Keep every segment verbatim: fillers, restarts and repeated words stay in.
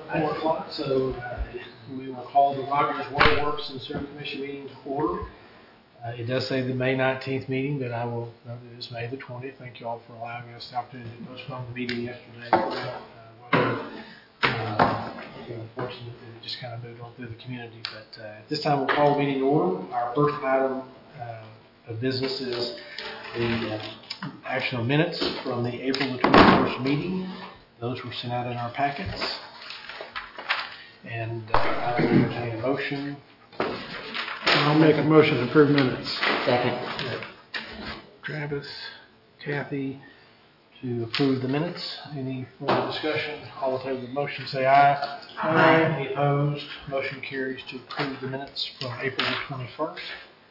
four o'clock, so uh, we will call the Rogers Waterworks and Sewer Commission meeting to order. Uh, it does say the May nineteenth meeting, but I will note it is May the twentieth. Thank you all for allowing us the opportunity to postpone the meeting yesterday. Uh, well, uh, unfortunately, it just kind of moved on through the community. But uh, at this time, we'll call the meeting to order. Our first item uh, of business is the uh, action of minutes from the April the twenty-first meeting. Those were sent out in our packets. And uh, I will entertain a motion. I'll make a motion to approve minutes. Second. Uh, Travis, Kathy, to approve the minutes. Any further discussion? All in favor of the motion say aye. Aye. Any opposed? Motion carries to approve the minutes from April the twenty-first.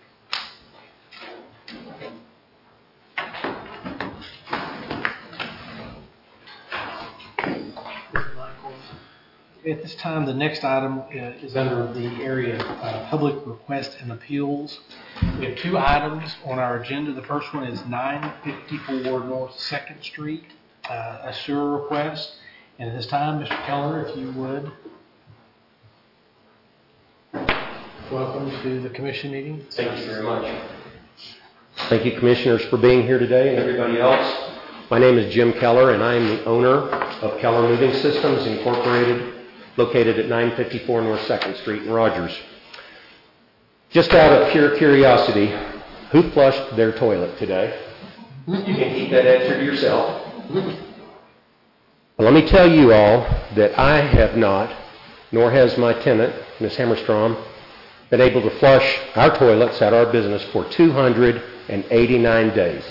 At this time, the next item is under the area of uh, public request and appeals. We have two items on our agenda. The first one is nine fifty-four North second Street, uh, a sewer request. And at this time, Mister Keller, if you would, welcome to the commission meeting. Thank you very much. Thank you, commissioners, for being here today and everybody else. My name is Jim Keller, and I am the owner of Keller Moving Systems, Incorporated, located at nine fifty-four North second Street in Rogers. Just out of pure curiosity, who flushed their toilet today? You can keep that answer to yourself. Well, let me tell you all that I have not, nor has my tenant, Miz Hammerstrom, been able to flush our toilets at our business for two hundred eighty-nine days.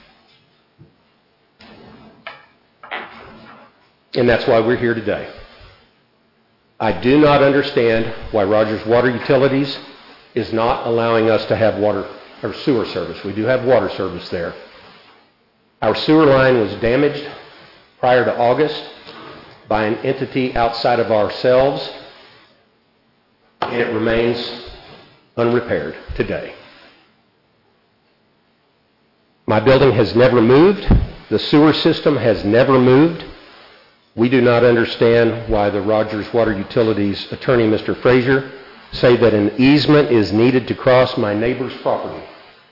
And that's why we're here today. I do not understand why Rogers Water Utilities is not allowing us to have water or sewer service. We do have water service there. Our sewer line was damaged prior to August by an entity outside of ourselves, and it remains unrepaired today. My building has never moved. The sewer system has never moved. We do not understand why the Rogers Water Utilities attorney, Mister Frazier, say that an easement is needed to cross my neighbor's property.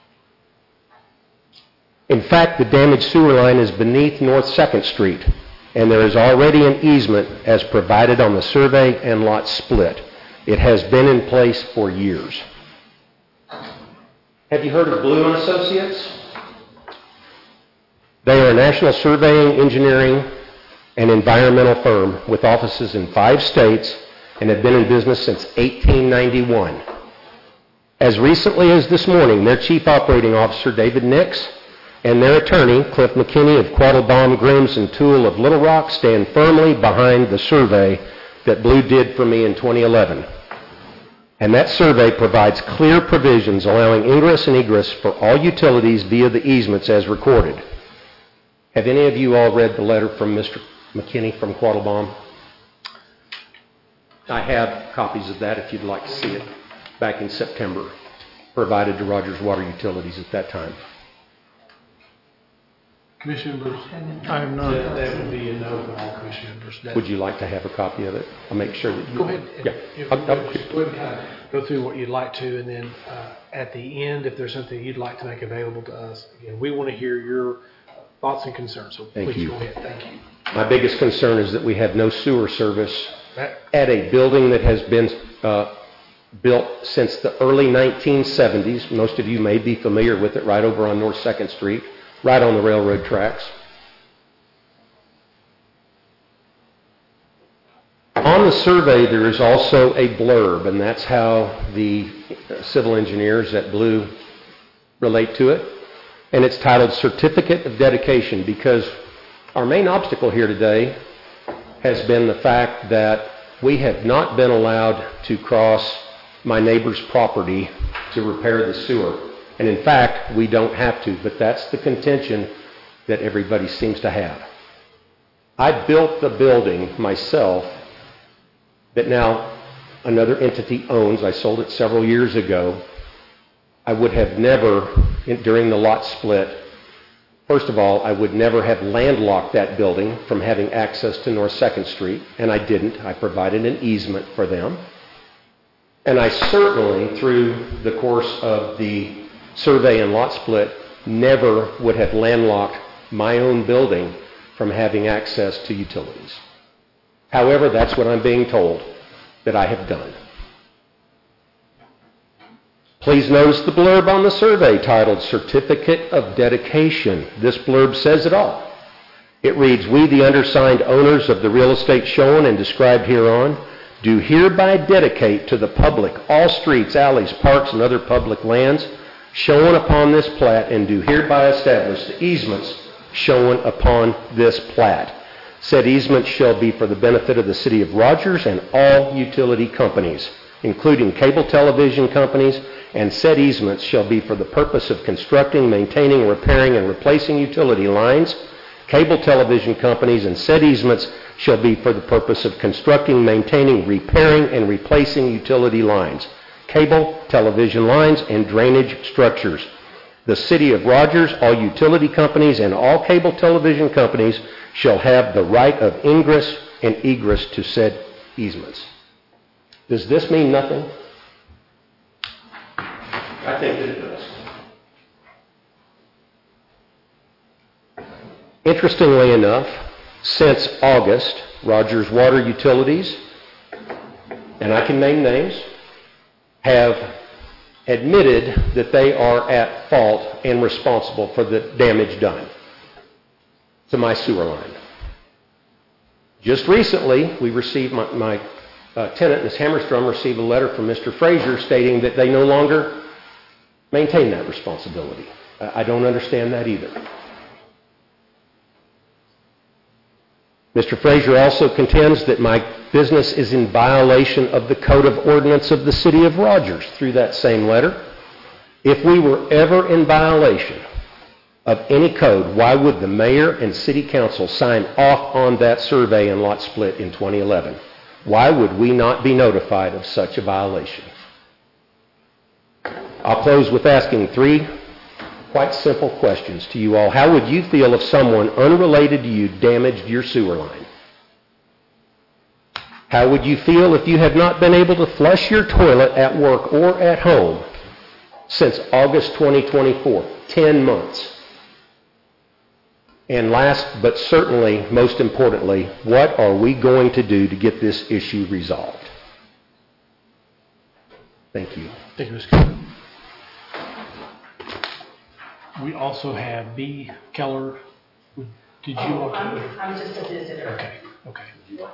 In fact, the damaged sewer line is beneath North second Street, and there is already an easement as provided on the survey and lot split. It has been in place for years. Have you heard of Blue and Associates? They are a national surveying, engineering, an environmental firm with offices in five states and have been in business since eighteen ninety-one. As recently as this morning, their chief operating officer, David Nix, and their attorney, Cliff McKinney of Quattlebaum, Grooms and Tool of Little Rock, stand firmly behind the survey that Blue did for me in twenty eleven. And that survey provides clear provisions allowing ingress and egress for all utilities via the easements as recorded. Have any of you all read the letter from Mister McKinney from Quattlebaum? I have copies of that if you'd like to see it, back in September, provided to Rogers Water Utilities at that time. Commission members? I am not. That, that would be a no from all commission members. That, Would you like to have a copy of it? I'll make sure that you... Go ahead. And, Yeah. If, I'll, I'll, just go ahead and kind of go through what you'd like to, and then uh, at the end, if there's something you'd like to make available to us, again, we want to hear your thoughts and concerns. So Thank please you. go ahead. Thank you. My biggest concern is that we have no sewer service That, at a building that has been uh, built since the early nineteen seventies. Most of you may be familiar with it, right over on North second Street, right on the railroad tracks. On the survey, there is also a blurb, and that's how the civil engineers at Blue relate to it. And it's titled Certificate of Dedication, because our main obstacle here today has been the fact that we have not been allowed to cross my neighbor's property to repair the sewer. And in fact, we don't have to, but that's the contention that everybody seems to have. I built the building myself that now another entity owns. I sold it several years ago. I would have never, during the lot split, First of all, I would never have landlocked that building from having access to North second Street, and I didn't. I provided an easement for them. And I certainly, through the course of the survey and lot split, never would have landlocked my own building from having access to utilities. However, that's what I'm being told that I have done. Please notice the blurb on the survey titled Certificate of Dedication. This blurb says it all. It reads, "We, the undersigned owners of the real estate shown and described hereon, do hereby dedicate to the public all streets, alleys, parks, and other public lands shown upon this plat, and do hereby establish the easements shown upon this plat. Said easements shall be for the benefit of the city of Rogers and all utility companies, including cable television companies, and said easements shall be for the purpose of constructing, maintaining, repairing, and replacing utility lines. Cable television companies and said easements shall be for the purpose of constructing, maintaining, repairing, and replacing utility lines, cable, television lines, and drainage structures. The city of Rogers, all utility companies, and all cable television companies shall have the right of ingress and egress to said easements." Does this mean nothing? I think that it does. Interestingly enough, since August, Rogers Water Utilities, and I can name names, have admitted that they are at fault and responsible for the damage done to my sewer line. Just recently, we received, my, my uh, tenant, Miz Hammerstrom, received a letter from Mister Frazier stating that they no longer maintain that responsibility. Uh, I don't understand that either. Mister Frazier also contends that my business is in violation of the Code of Ordinance of the City of Rogers through that same letter. If we were ever in violation of any code, why would the mayor and city council sign off on that survey and lot split in twenty eleven? Why would we not be notified of such a violation? I'll close with asking three quite simple questions to you all. How would you feel if someone unrelated to you damaged your sewer line? How would you feel if you had not been able to flush your toilet at work or at home since August twenty twenty-four, ten months? And last but certainly most importantly, what are we going to do to get this issue resolved? Thank you. Thank you, Mister Keller. We also have B. Keller. Did you oh, want to? I'm, I'm just a visitor. Okay, okay.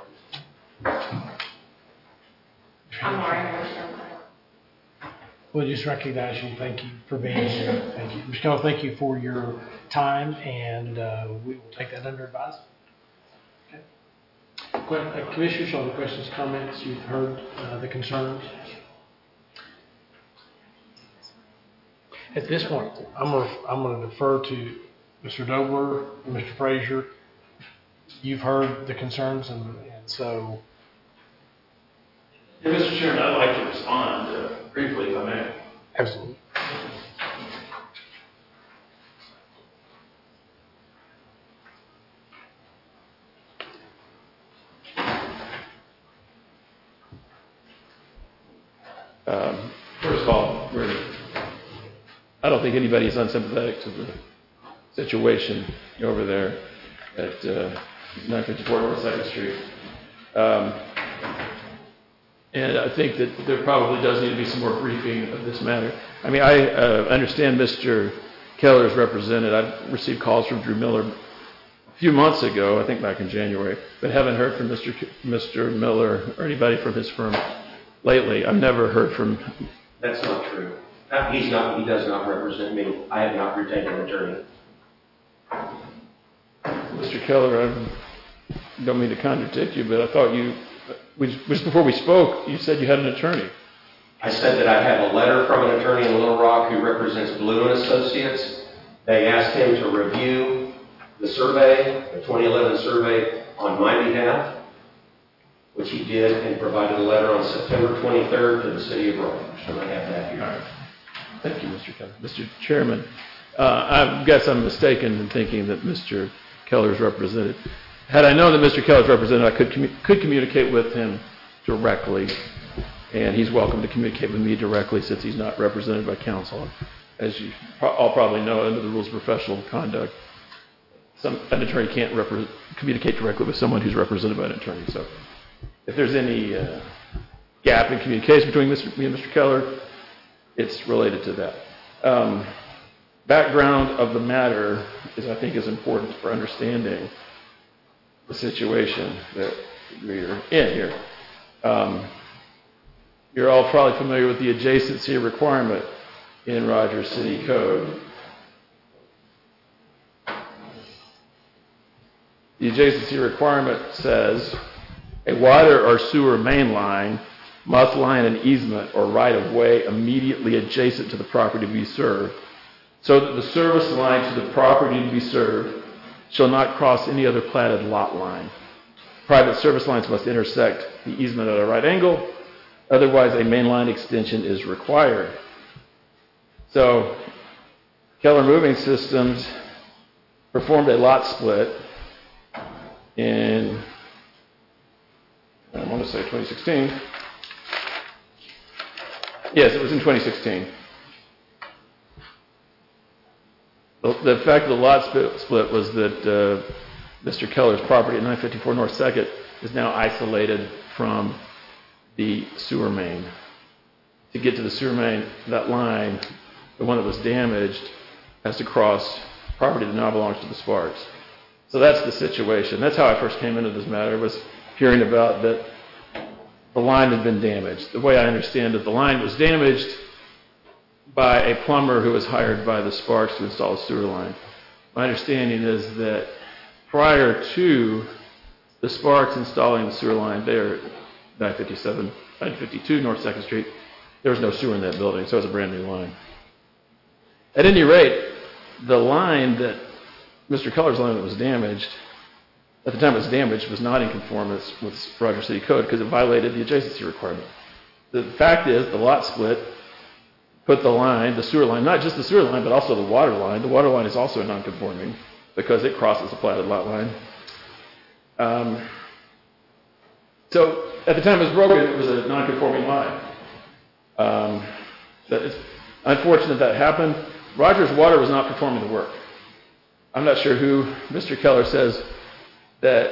I'm Lauren. We'll just recognize you. Thank you for being here. Thank you. Mister Keller, thank you for your time, and uh, we will take that under advisement. Okay. Que- uh, Commissioners, all the questions, comments, you've heard uh, the concerns. At this point, I'm going to I'm going to defer to Mister Dobler and Mister Frazier. You've heard the concerns, and, and so. Yeah, Mister Chairman, I'd like to respond uh, briefly, if I may. Absolutely. Um, first of all, we're, I don't think anybody is unsympathetic to the situation over there at uh, nine fifty-four North second Street. Um, and I think that there probably does need to be some more briefing of this matter. I mean, I uh, understand Mister Keller is represented. I've received calls from Drew Miller a few months ago, I think back in January, but haven't heard from Mister K- Mister Miller or anybody from his firm lately. I've never heard from. That's not true. Not, he's not. He does not represent me. I have not retained an attorney. Mister Keller, I don't mean to contradict you, but I thought you, we, just before we spoke, you said you had an attorney. I said that I have a letter from an attorney in Little Rock who represents Blue and Associates. They asked him to review the survey, the twenty eleven survey, on my behalf, which he did, and provided a letter on September twenty-third to the City of Rogers. And I have that here. All right. Thank you, Mister Keller. Mister Chairman, Uh, I guess I'm mistaken in thinking that Mister Keller is represented. Had I known that Mister Keller is represented, I could commu- could communicate with him directly, and he's welcome to communicate with me directly since he's not represented by counsel. As you pro- all probably know, under the rules of professional conduct, some, an attorney can't repre- communicate directly with someone who's represented by an attorney. So if there's any uh, gap in communication between Mister me and Mister Keller, it's related to that. Um, background of the matter is, I think, is important for understanding the situation that we're in here. Um, you're all probably familiar with the adjacency requirement in Rogers City Code. The adjacency requirement says a water or sewer main line must line an easement or right-of-way immediately adjacent to the property to be served, so that the service line to the property to be served shall not cross any other platted lot line. Private service lines must intersect the easement at a right angle, otherwise a main line extension is required. So, Keller Moving Systems performed a lot split in, I want to say twenty sixteen. Yes, it was in twenty sixteen. The, the fact of the lot split was that uh, Mister Keller's property at nine fifty-four North Second is now isolated from the sewer main. To get to the sewer main, that line, the one that was damaged, has to cross property that now belongs to the Sparks. So that's the situation. That's how I first came into this matter, was hearing about that the line had been damaged. The way I understand it, the line was damaged by a plumber who was hired by the Sparks to install a sewer line. My understanding is that prior to the Sparks installing the sewer line there at nine fifty-seven, nine fifty-two North second Street, there was no sewer in that building, so it was a brand new line. At any rate, the line that Mister Keller's line that was damaged, at the time it was damaged, was not in conformance with Rogers City Code because it violated the adjacency requirement. The fact is, the lot split put the line, the sewer line, not just the sewer line, but also the water line. The water line is also non-conforming because it crosses the platted lot line. Um, so at the time it was broken, it was a non-conforming line. Um, that it's unfortunate that happened. Rogers Water was not performing the work. I'm not sure who Mister Keller says that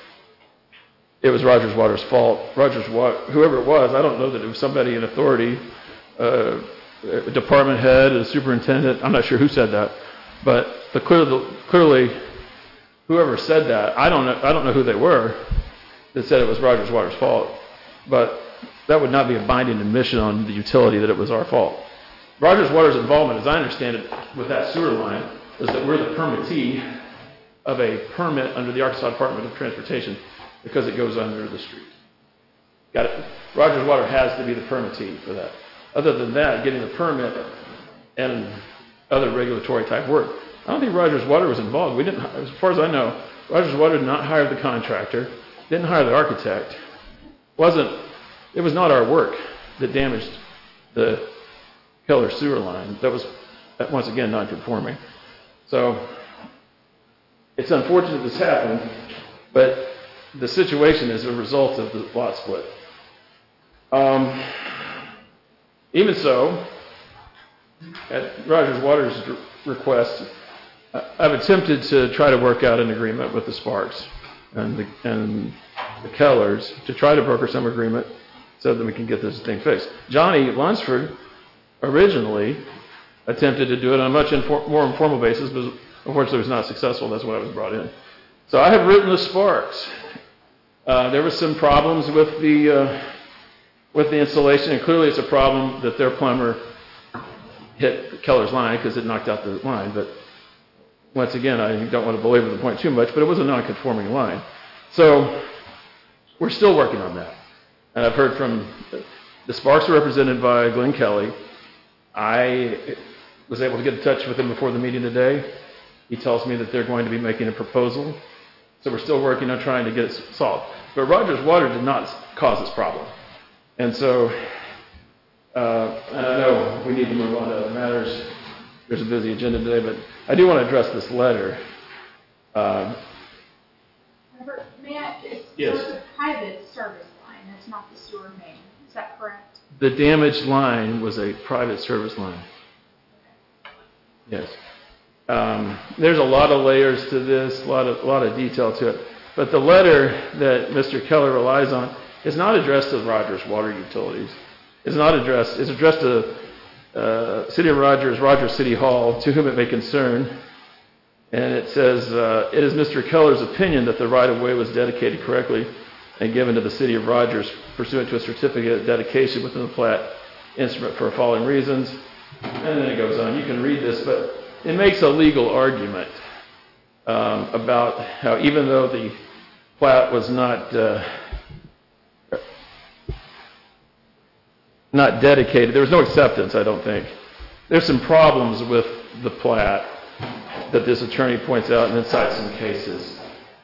it was Rogers Water's fault. Rogers Water, whoever it was, I don't know that it was somebody in authority, uh, a department head, a superintendent. I'm not sure who said that, but the, clearly, clearly, whoever said that, I don't know. I don't know who they were that said it was Rogers Water's fault, but that would not be a binding admission on the utility that it was our fault. Rogers Water's involvement, as I understand it, with that sewer line, is that we're the permittee of a permit under the Arkansas Department of Transportation because it goes under the street. Got it? Rogers Water has to be the permittee for that. Other than that, getting the permit and other regulatory type work, I don't think Rogers Water was involved. We didn't, as far as I know, Rogers Water did not hire the contractor, didn't hire the architect. wasn't. It was not our work that damaged the Keller sewer line. That was, once again, non-conforming. So it's unfortunate this happened, but the situation is a result of the lot split. Um, even so, at Rogers Water's request, I've attempted to try to work out an agreement with the Sparks and the, and the Kellers to try to broker some agreement so that we can get this thing fixed. Johnny Lunsford originally attempted to do it on a much infor- more informal basis, but unfortunately was not successful. That's why I was brought in. So I have written the Sparks. Uh, there were some problems with the uh, with the installation, and clearly it's a problem that their plumber hit Keller's line because it knocked out the line. But once again, I don't want to belabor the point too much, but it was a non-conforming line. So we're still working on that. And I've heard from the Sparks are represented by Glenn Kelly. I was able to get in touch with him before the meeting today. He tells me that they're going to be making a proposal. So we're still working on trying to get it solved. But Rogers Water did not cause this problem. And so, uh, and I know we need to move on to other matters. there's a busy agenda today, but I do want to address this letter. Um, Robert, may I, it's, Yes. it's a private service line, that's not the sewer main, is that correct? The damaged line was a private service line. Yes. Um, there's a lot of layers to this, a lot of, a lot of detail to it. But the letter that Mister Keller relies on is not addressed to Rogers Water Utilities. It's not addressed, it's addressed to uh, City of Rogers, Rogers City Hall, to whom it may concern. And it says, uh, it is Mister Keller's opinion that the right-of-way was dedicated correctly and given to the City of Rogers pursuant to a certificate of dedication within the plat instrument for the following reasons. And then it goes on. You can read this, but it makes a legal argument um, about how even though the plat was not uh, not dedicated, there was no acceptance, I don't think. There's some problems with the plat that this attorney points out and then cites some cases.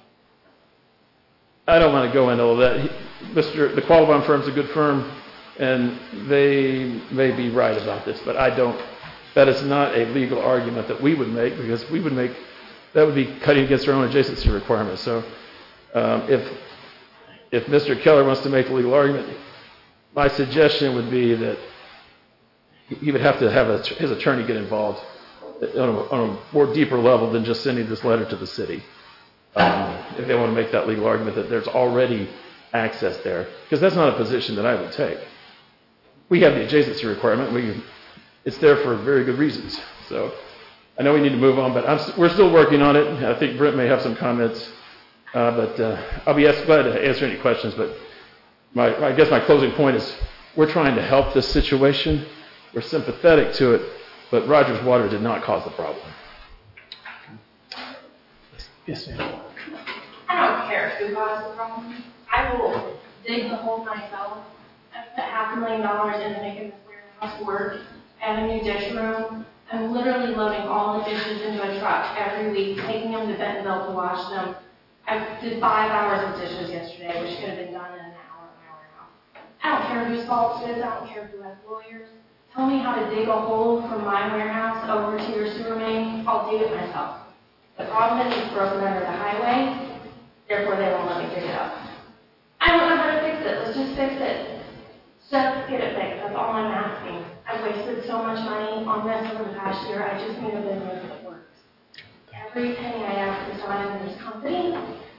I don't want to go into all that. He, Mister The Qualibon firm's a good firm, and they may be right about this, but I don't. That is not a legal argument that we would make, because we would make, that would be cutting against our own adjacency requirements. So um, if if Mister Keller wants to make the legal argument, my suggestion would be that he would have to have a, his attorney get involved on a, on a more deeper level than just sending this letter to the city. Um, if they want to make that legal argument that there's already access there, because that's not a position that I would take. We have the adjacency requirement. We, it's there for very good reasons. So I know we need to move on, but I'm, we're still working on it. I think Brent may have some comments, uh, but uh, I'll be asked, glad to answer any questions. But my, I guess my closing point is we're trying to help this situation. We're sympathetic to it, but Rogers Water did not cause the problem. Yes, ma'am. I don't care who caused the problem. I will dig the hole myself. I spent half a million dollars into making this warehouse work. I have a new dish room. I'm literally loading all the dishes into a truck every week, taking them to Bentonville to wash them. I did five hours of dishes yesterday, which could have been done in an hour, an hour and a half. I don't care whose fault it is. I don't care who has lawyers. Tell me how to dig a hole from my warehouse over to your sewer main. I'll dig it myself. The problem is it's broken under the highway, therefore they won't let me dig it up. I don't know how to fix it. Let's just fix it. Just get it fixed. That's all I'm asking. I've wasted so much money on this over the past year. I just need a business that works. Every penny I ask is not in this company,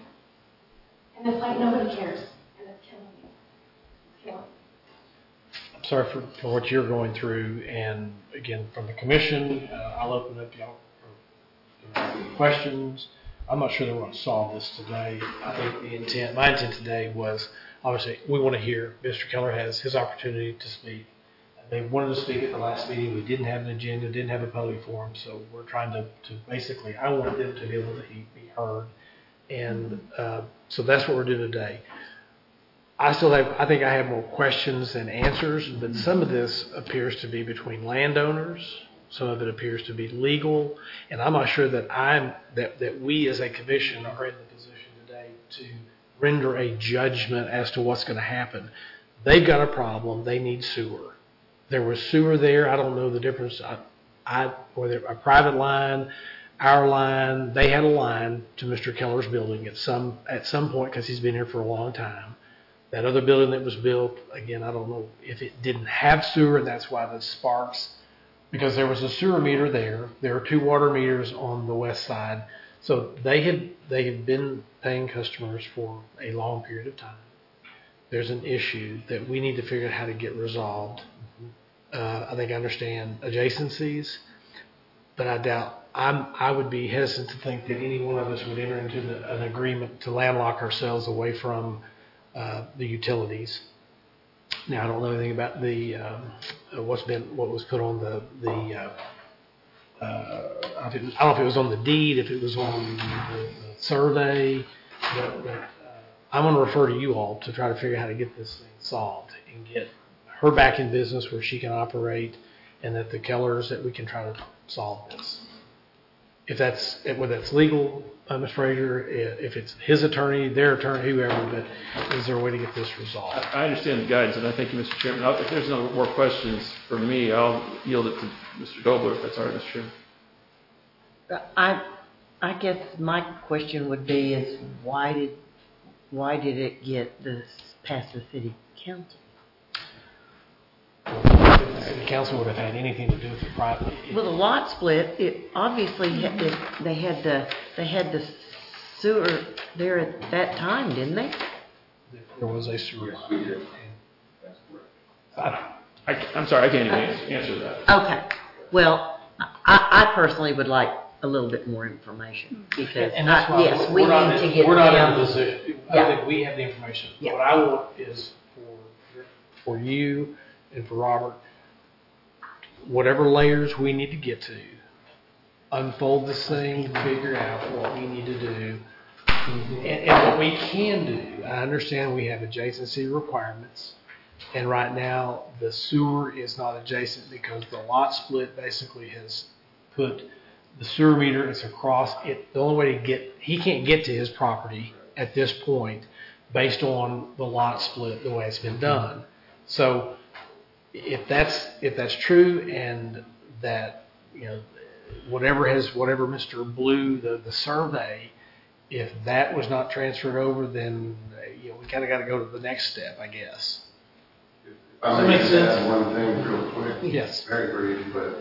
and it's like nobody cares, and it's killing me. It's killing me. I'm sorry for, for what you're going through, and again, from the commission, uh, I'll open up y'all for uh, questions. I'm not sure that we're going to solve this today. I think the intent, my intent today was, obviously, we want to hear, Mister Keller has his opportunity to speak. They wanted to speak at the last meeting. We didn't have an agenda, didn't have a public forum, so we're trying to, to basically, I want them to be able to be heard. And uh, so that's what we're doing today. I still have, I think I have more questions than answers, but some of this appears to be between landowners. Some of it appears to be legal, and I'm not sure that I'm that, that we as a commission are in the position today to render a judgment as to what's going to happen. They've got a problem. They need sewer. There was sewer there. I don't know the difference. I, I whether a private line, our line. They had a line to Mister Keller's building at some at some point because he's been here for a long time. That other building that was built, again, I don't know if it didn't have sewer, and that's why the sparks. Because there was a sewer meter there. There are two water meters on the west side. So they had they had been paying customers for a long period of time. There's an issue that we need to figure out how to get resolved. Uh, I think I understand adjacencies, but I doubt I'm, I would be hesitant to think that any one of us would enter into the, an agreement to landlock ourselves away from uh, the utilities. Now, I don't know anything about the um, uh, what's been what was put on the the. Uh, uh, I, don't know if it was on the deed, if it was on the, the survey, but, but uh, I'm going to refer to you all to try to figure out how to get this thing solved and get her back in business where she can operate, and that the Kellers that we can try to solve this. If that's whether that's legal, uh, Miz Frazier, i- if it's his attorney, their attorney, whoever, but is there a way to get this resolved? I I understand the guidance, and I thank you, Mister Chairman. I'll- If there's no more questions for me, I'll yield it to Mister Dobler, if that's all right, Mister Chairman. I, I guess my question would be is why did, why did it get this past the city council? If the city council would have had anything to do with the private. Well, the lot split, it obviously, had- it- they had the, they had the sewer there at that time, didn't they? There was a sewer line. I- I- I'm sorry, I can't even ans- answer that. Okay, well, I, I personally would like a little bit more information because, And that's I- why yes, we we're not need to in- get We're not in down. a position, I Yeah. think we have the information. Yeah. What I want is for, for you and for Robert, whatever layers we need to get to, unfold this thing, figure out what we need to do. And, and what we can do, I understand we have adjacency requirements. And right now, the sewer is not adjacent because the lot split basically has put the sewer meter is across it. The only way to get, he can't get to his property at this point based on the lot split, the way it's been done. So if that's, if that's true and that, you know, whatever has, whatever Mister Blue, the, the survey, if that was not transferred over, then, uh, you know, we kind of got to go to the next step, I guess. I Does that may make just sense? add one thing real quick. Yes. Very brief, but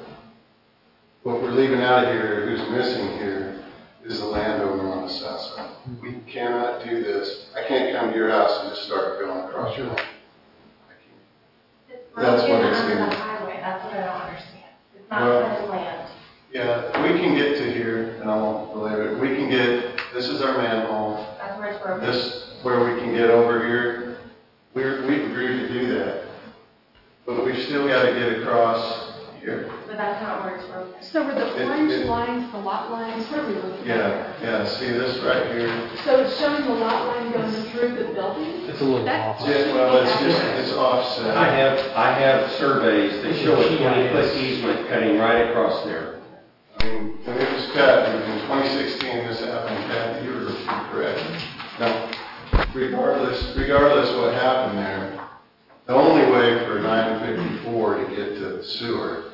what we're leaving out of here, who's missing here, is the landowner on the south side. We cannot do this. I can't come to your house and just start going across your lawn. I can't. It's That's what broken it's under in. the highway, that's what I don't understand. It's not Well- federal land. Yeah, if we can get to here, and I won't belabor it, we can get, this is our manhole, That's where it's broken. this, where we can get over here, we're, we've agreed to do that. But we've still got to get across here. But that's not where it's broken. So were the It- orange it- lines, the lot lines, what are we looking Yeah, at? yeah, see this right here? So it's showing the lot line going through the building? It's a little That- off. Yeah, well, it's just, it's offset. I have, I have surveys that show a twenty-foot easement cutting right across there. I mean, when it was cut, in twenty sixteen, this happened, Kathy, you were correct. Now, regardless, regardless what happened there, the only way for nine fifty-four to get to the sewer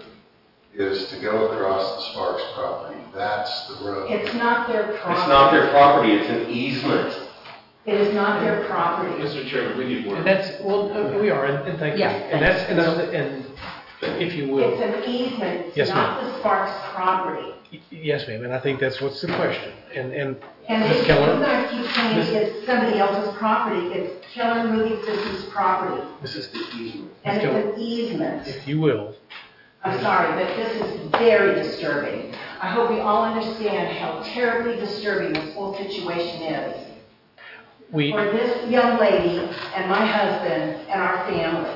is to go across the Sparks property. That's the road. It's not their property. It's not their property, it's an easement. It is not their property. Mister Chairman, we need more. And that's, well, uh, we are, and and thank you. Yeah, And that's, and, that's- and if you It's will, an easement, it's Yes, not the Sparks property. y- yes, ma'am, and I think that's what's the question. And, and And Miz if you Keller, guys keep saying Miz- it's somebody else's property, it's Keller Moving Systems property. this is the easement. And Miz it's Keller, an easement. if you will, I'm sorry, but this is very disturbing. I hope we all understand how terribly disturbing this whole situation is. we, For this young lady and my husband and our family.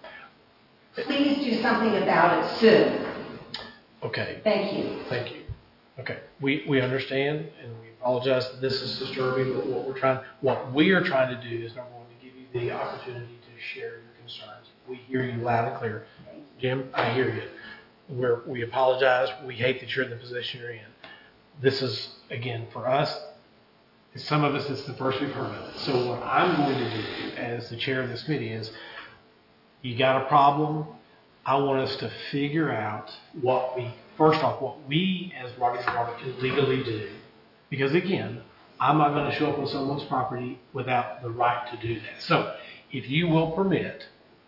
Please do something about it soon. okay, Thank you. thank you. Okay, we, we understand and we apologize that this is disturbing, but what we're trying, what we are trying to do is number one, to give you the opportunity to share your concerns. We hear you loud and clear. Jim, I hear you. We're, we apologize. We hate that you're in the position you're in. This is, again, for us, some of us, it's the first we've heard of it. So what I'm going to do as the chair of this committee is, you got a problem, I want us to figure out what we, first off, what we as Rogers Water can legally do. Because again, I'm not going to show up on someone's property without the right to do that. So if you will permit,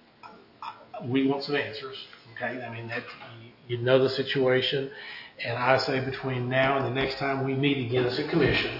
we want some answers, okay? I mean, that, you, you know the situation. And I say between now and the next time we meet again as a commission,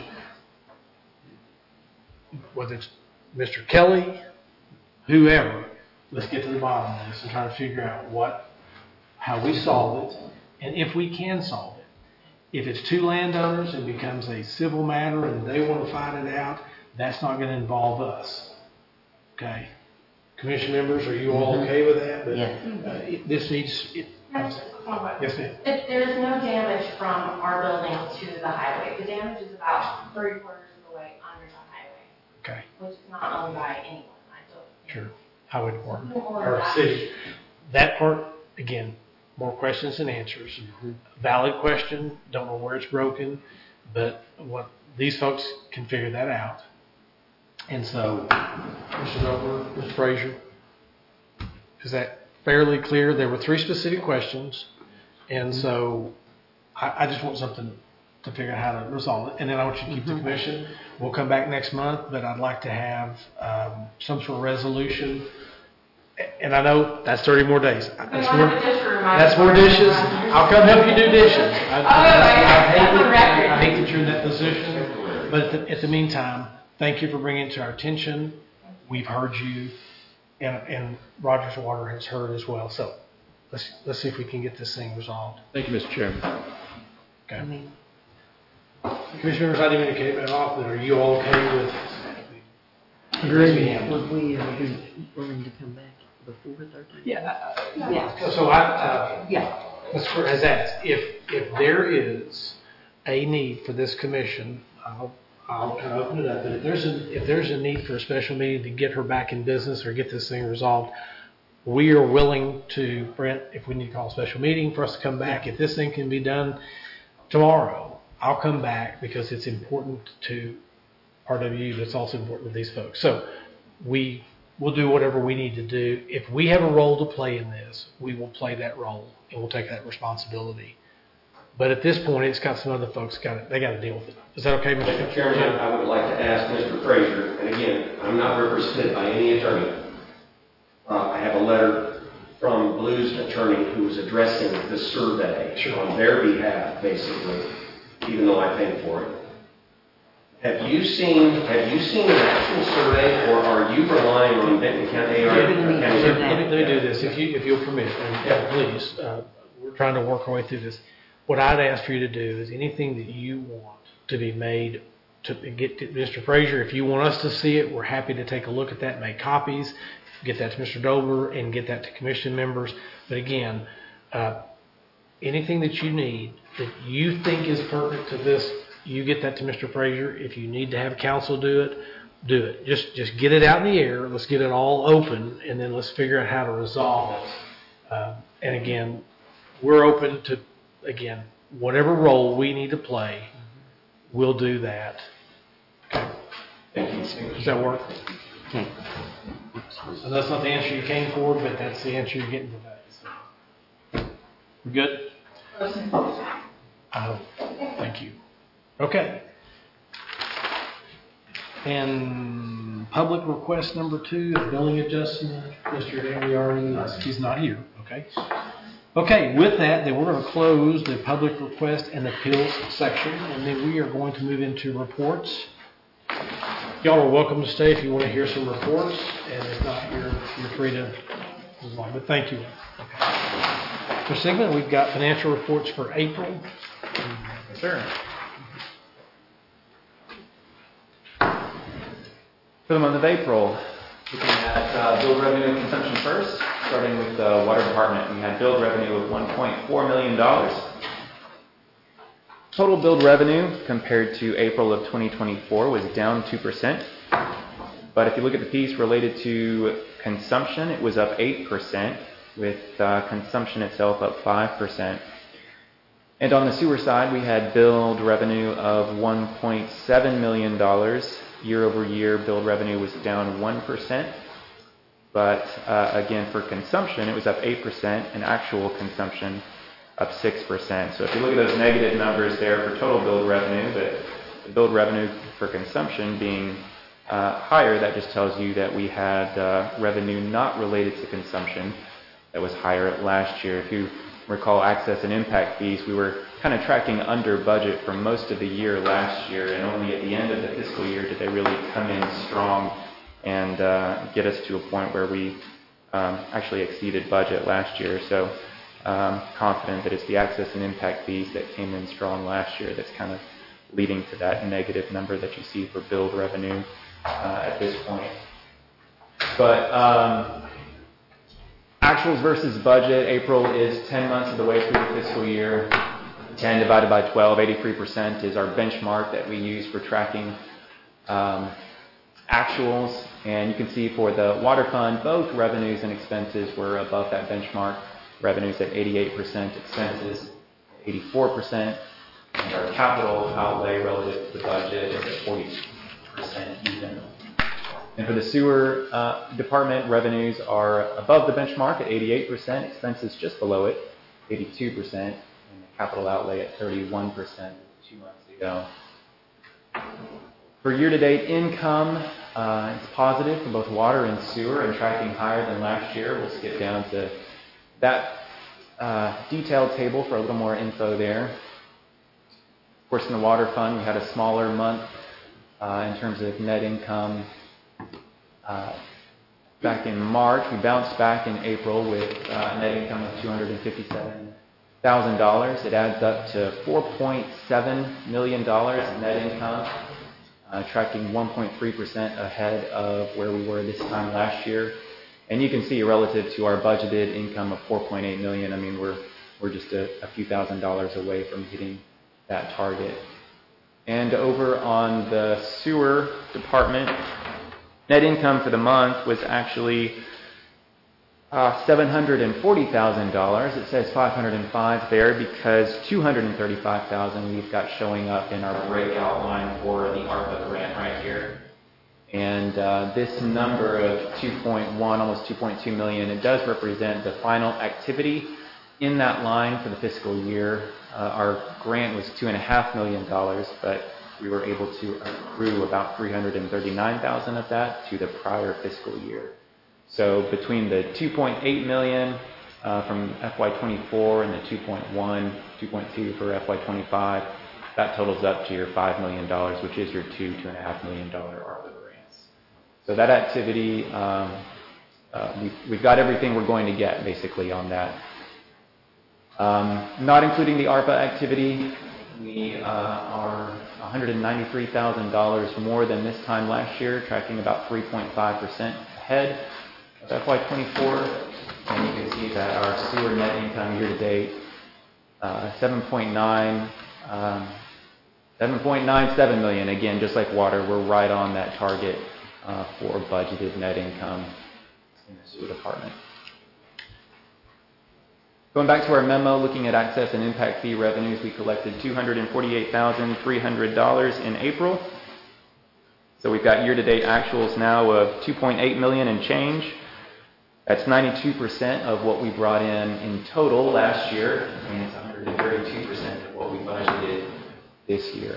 whether it's Mister Kelly, whoever, let's get to the bottom of this and try to figure out what, how we solve it, and if we can solve it. If it's two landowners and becomes a civil matter and they want to fight it out, that's not going to involve us. Okay? Commission members, are you all okay with that? But, Yes. uh, it- this needs, it, Yes, hold on. yes, ma'am. If there is no damage from our building to the highway, the damage is about three quarters of the way under the highway, Okay, which is not owned by anyone. I don't. sure. Highway Department Or or that. city. That part, again, more questions than answers. Valid question, don't know where it's broken, but what these folks can figure that out. And so, Mister Dover, Mister Frazier, is that fairly clear? There were three specific questions, and so I, I just want something to figure out how to resolve it. And then I want you to keep the commission. We'll come back next month, but I'd like to have um, some sort of resolution. And I know that's thirty more days. That's more, that's more dishes. I'll come help you do dishes. I, I, I, hate that, I hate that you're in that position. But at the, at the meantime, thank you for bringing it to our attention. We've heard you, and, and Rogers Water has heard as well. So let's let's see if we can get this thing resolved. Thank you, Mister Chairman. Okay. I mean, Commissioners, I didn't indicate that often. Are you all okay with? Agreed. would we uh, be willing to come back before thirty? Yeah. Yeah. So I, uh, Yeah. Mister Clerk has asked, if, if there is a need for this commission, I'll, I'll kind of open it up, but if there's a, if there's a need for a special meeting to get her back in business or get this thing resolved, we are willing to, Brent, if we need to call a special meeting for us to come back, if this thing can be done tomorrow, I'll come back because it's important to R W U, but it's also important to these folks. So we will do whatever we need to do. If we have a role to play in this, we will play that role and we'll take that responsibility. But at this point, it's got some other folks got it. They got to deal with it. Is that okay, Mister Mister Chairman, I would like to ask Mister Frazier, and again, I'm not represented by any attorney. Uh, I have a letter from Blue's attorney who is addressing the survey Sure. on their behalf, basically, even though I paid for it. Have you seen Have you seen an actual survey, or are you relying on Benton County? Or Let me, County? let me, let me do this, if you if you'll permit, and Yeah. please. Uh, we're trying to work our way through this. What I'd ask for you to do is anything that you want to be made to get to Mister Frazier. If you want us to see it, we're happy to take a look at that, make copies, get that to Mister Dover, and get that to commission members. But again, uh, anything that you need that you think is pertinent to this, you get that to Mister Frazier. If you need to have counsel do it, do it. Just just get it out in the air. Let's get it all open, and then let's figure out how to resolve it. Uh, and again, we're open to, again, whatever role we need to play, we'll do that. Okay. Thank you. Does that work? Okay. And that's not the answer you came for, but that's the answer you're getting today. So. We good? I hope. Thank you. Okay. And public request number two, the billing adjustment. Mister Henry already, he's not here. Okay. Okay, with that, then we're going to close the public request and appeals section, and then we are going to move into reports. Y'all are welcome to stay if you want to hear some reports, and if not, you're, you're free to move on. But thank you. Okay. For segment, we've got financial reports for April. Yes, sir. For the month of April, looking at uh, billed revenue and consumption first, starting with the water department, we had billed revenue of one point four million dollars. Total billed revenue compared to April of twenty twenty-four was down two percent. But if you look at the piece related to consumption, it was up eight percent, with uh, consumption itself up five percent. And on the sewer side, we had billed revenue of one point seven million dollars. Year over year, billed revenue was down one percent. But uh, again, for consumption, it was up eight percent, and actual consumption up six percent. So if you look at those negative numbers there for total billed revenue, but the billed revenue for consumption being uh, higher, that just tells you that we had uh, revenue not related to consumption that was higher last year. If you recall access and impact fees, we were kind of tracking under budget for most of the year last year, and only at the end of the fiscal year did they really come in strong and uh, get us to a point where we um, actually exceeded budget last year. So um, confident that it's the access and impact fees that came in strong last year that's kind of leading to that negative number that you see for billed revenue uh, at this point. But um, actuals versus budget, April is ten months of the way through the fiscal year. ten divided by twelve, eighty-three percent is our benchmark that we use for tracking um, actuals. And you can see for the water fund, both revenues and expenses were above that benchmark. Revenues at eighty-eight percent, expenses eighty-four percent. And our capital outlay relative to the budget is at forty percent even. And for the sewer uh, department, revenues are above the benchmark at eighty-eight percent, expenses just below it, eighty-two percent, and the capital outlay at thirty-one percent two months ago. For year-to-date income, uh, it's positive for both water and sewer and tracking higher than last year. We'll skip down to that uh, detailed table for a little more info there. Of course, in the water fund, we had a smaller month uh, in terms of net income. Uh, back in March, we bounced back in April with uh, net income of two hundred fifty-seven thousand dollars. It adds up to four point seven million dollars in net income, uh, tracking one point three percent ahead of where we were this time last year. And you can see relative to our budgeted income of four point eight million dollars, I mean, we're, we're just a, a few thousand dollars away from hitting that target. And over on the sewer department, net income for the month was actually uh, seven hundred forty thousand dollars. It says five hundred five there because two hundred thirty-five thousand dollars we've got showing up in our breakout line for the ARPA grant right here. And uh, this number of two point one, almost two point two million, it does represent the final activity in that line for the fiscal year. Uh, our grant was two and a half million dollars, but we were able to accrue about three hundred thirty-nine thousand dollars of that to the prior fiscal year. So between the two point eight million dollars uh, from F Y twenty-four and the two point one, two point two for F Y twenty-five, that totals up to your five million dollars, which is your two, two and a half million dollar ARPA grants. So that activity, um, uh, we've, we've got everything we're going to get basically on that. Um, not including the ARPA activity, we uh, are one hundred ninety-three thousand dollars more than this time last year, tracking about three point five percent ahead of F Y twenty-four. And you can see that our sewer net income year to date, uh, seven point nine, um, seven point nine seven million. Again, just like water, we're right on that target uh, for budgeted net income in the sewer department. Going back to our memo, looking at access and impact fee revenues, we collected two hundred forty-eight thousand three hundred dollars in April. So we've got year-to-date actuals now of two point eight million dollars and change. That's ninety-two percent of what we brought in in total last year, and it's one hundred thirty-two percent of what we budgeted this year.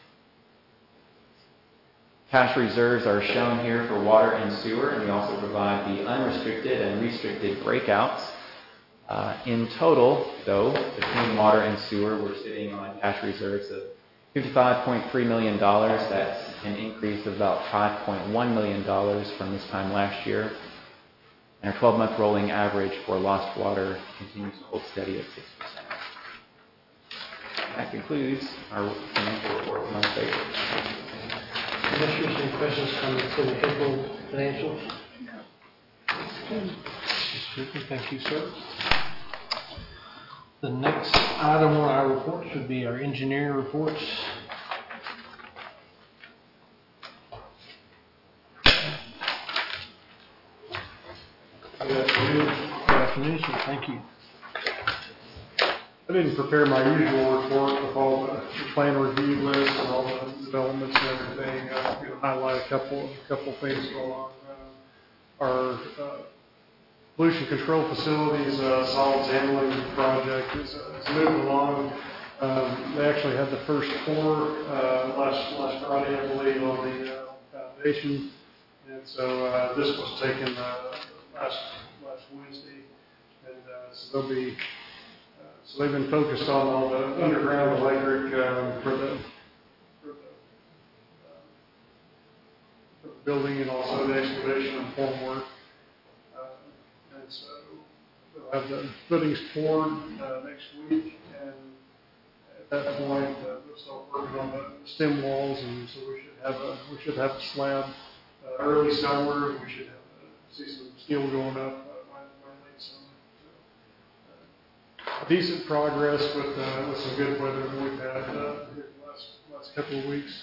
Cash reserves are shown here for water and sewer, and we also provide the unrestricted and restricted breakouts. Uh, in total, though, between water and sewer, we're sitting on cash reserves of fifty-five point three million dollars. That's an increase of about five point one million dollars from this time last year. And our twelve-month rolling average for lost water continues to hold steady at six percent. That concludes our financial report on the paper. Commissioners, any questions, comments on the April financials? Thank you, sir. The next item on our reports would be our engineering reports. Good afternoon. Good afternoon, sir. Thank you. I didn't prepare my usual report with all the plan review lists and all the developments and everything. I'm going to highlight a couple, a couple things going on. Uh, our uh, pollution control facilities uh, solids handling project is, uh, is moving along. Um, they actually had the first pour uh, last last Friday, I believe, on the uh, foundation, and so uh, this was taken uh, last last Wednesday, and uh, so they'll be. So they've been focused on all the underground electric um, for the for the, uh, for the building and also the excavation and formwork. Uh, and so they'll have the footings poured uh, next week, and at that point uh, they'll start working on the stem walls, and so we should have a we should have a slab uh, early summer, and we should have, uh, see some steel going up. Decent progress with uh, with some good weather that we've had uh, here the last last couple of weeks.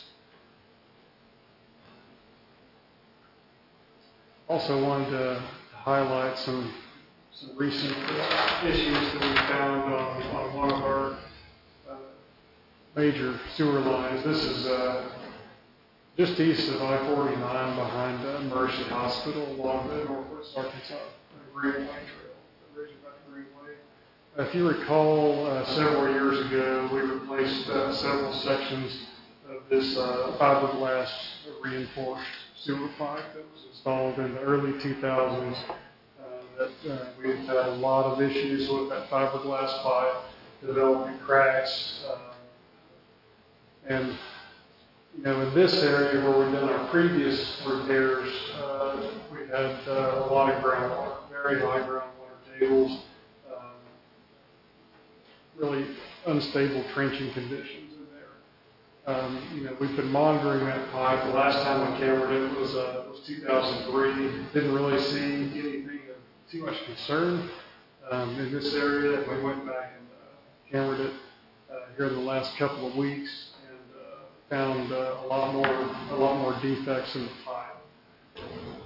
Also wanted to highlight some some recent uh, issues that we found on, on one of our uh, major sewer lines. This is uh, just east of I forty-nine behind uh, Mercy Hospital along the Northwest Arkansas Greenway Trail, the Razorback Greenway. If you recall, uh, several years ago, we replaced uh, several sections of this uh, fiberglass reinforced sewer pipe that was installed in the early two thousands. Uh, that uh, we've had a lot of issues with that fiberglass pipe, developing cracks. Uh, and, you know, in this area where we've done our previous repairs, uh, we had uh, a lot of groundwater, very high groundwater tables, um, really unstable trenching conditions in there. Um, you know, we've been monitoring that pipe. The last time we cambered it was, uh, was two thousand three. Didn't really see anything of too much concern um, in this area. We went back and uh, cambered it uh, here in the last couple of weeks and uh, found uh, a lot more a lot more defects in the pipe.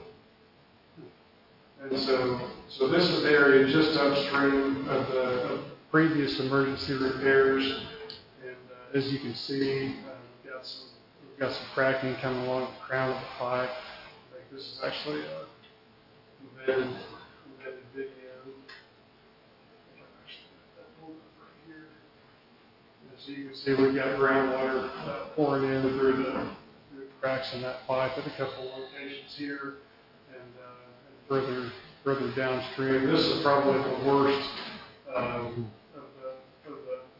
And so, so this is the area just upstream of the of previous emergency repairs. And uh, as you can see, uh, we've got some we've got some cracking coming along the crown of the pipe. I think this is actually a embedded, embedded video. As you can see, we've got groundwater uh, pouring in through the, through the cracks in that pipe at a couple of locations here, and, uh, and further further downstream. This is probably the worst um, of, the, of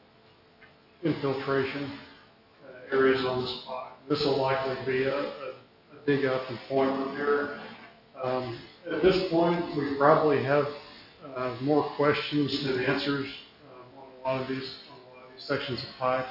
the infiltration uh, areas on this pipe. This will likely be a, a, a dig up and point repair. Um, at this point, we probably have uh, more questions than answers um, on a lot of these. Sections of pipe.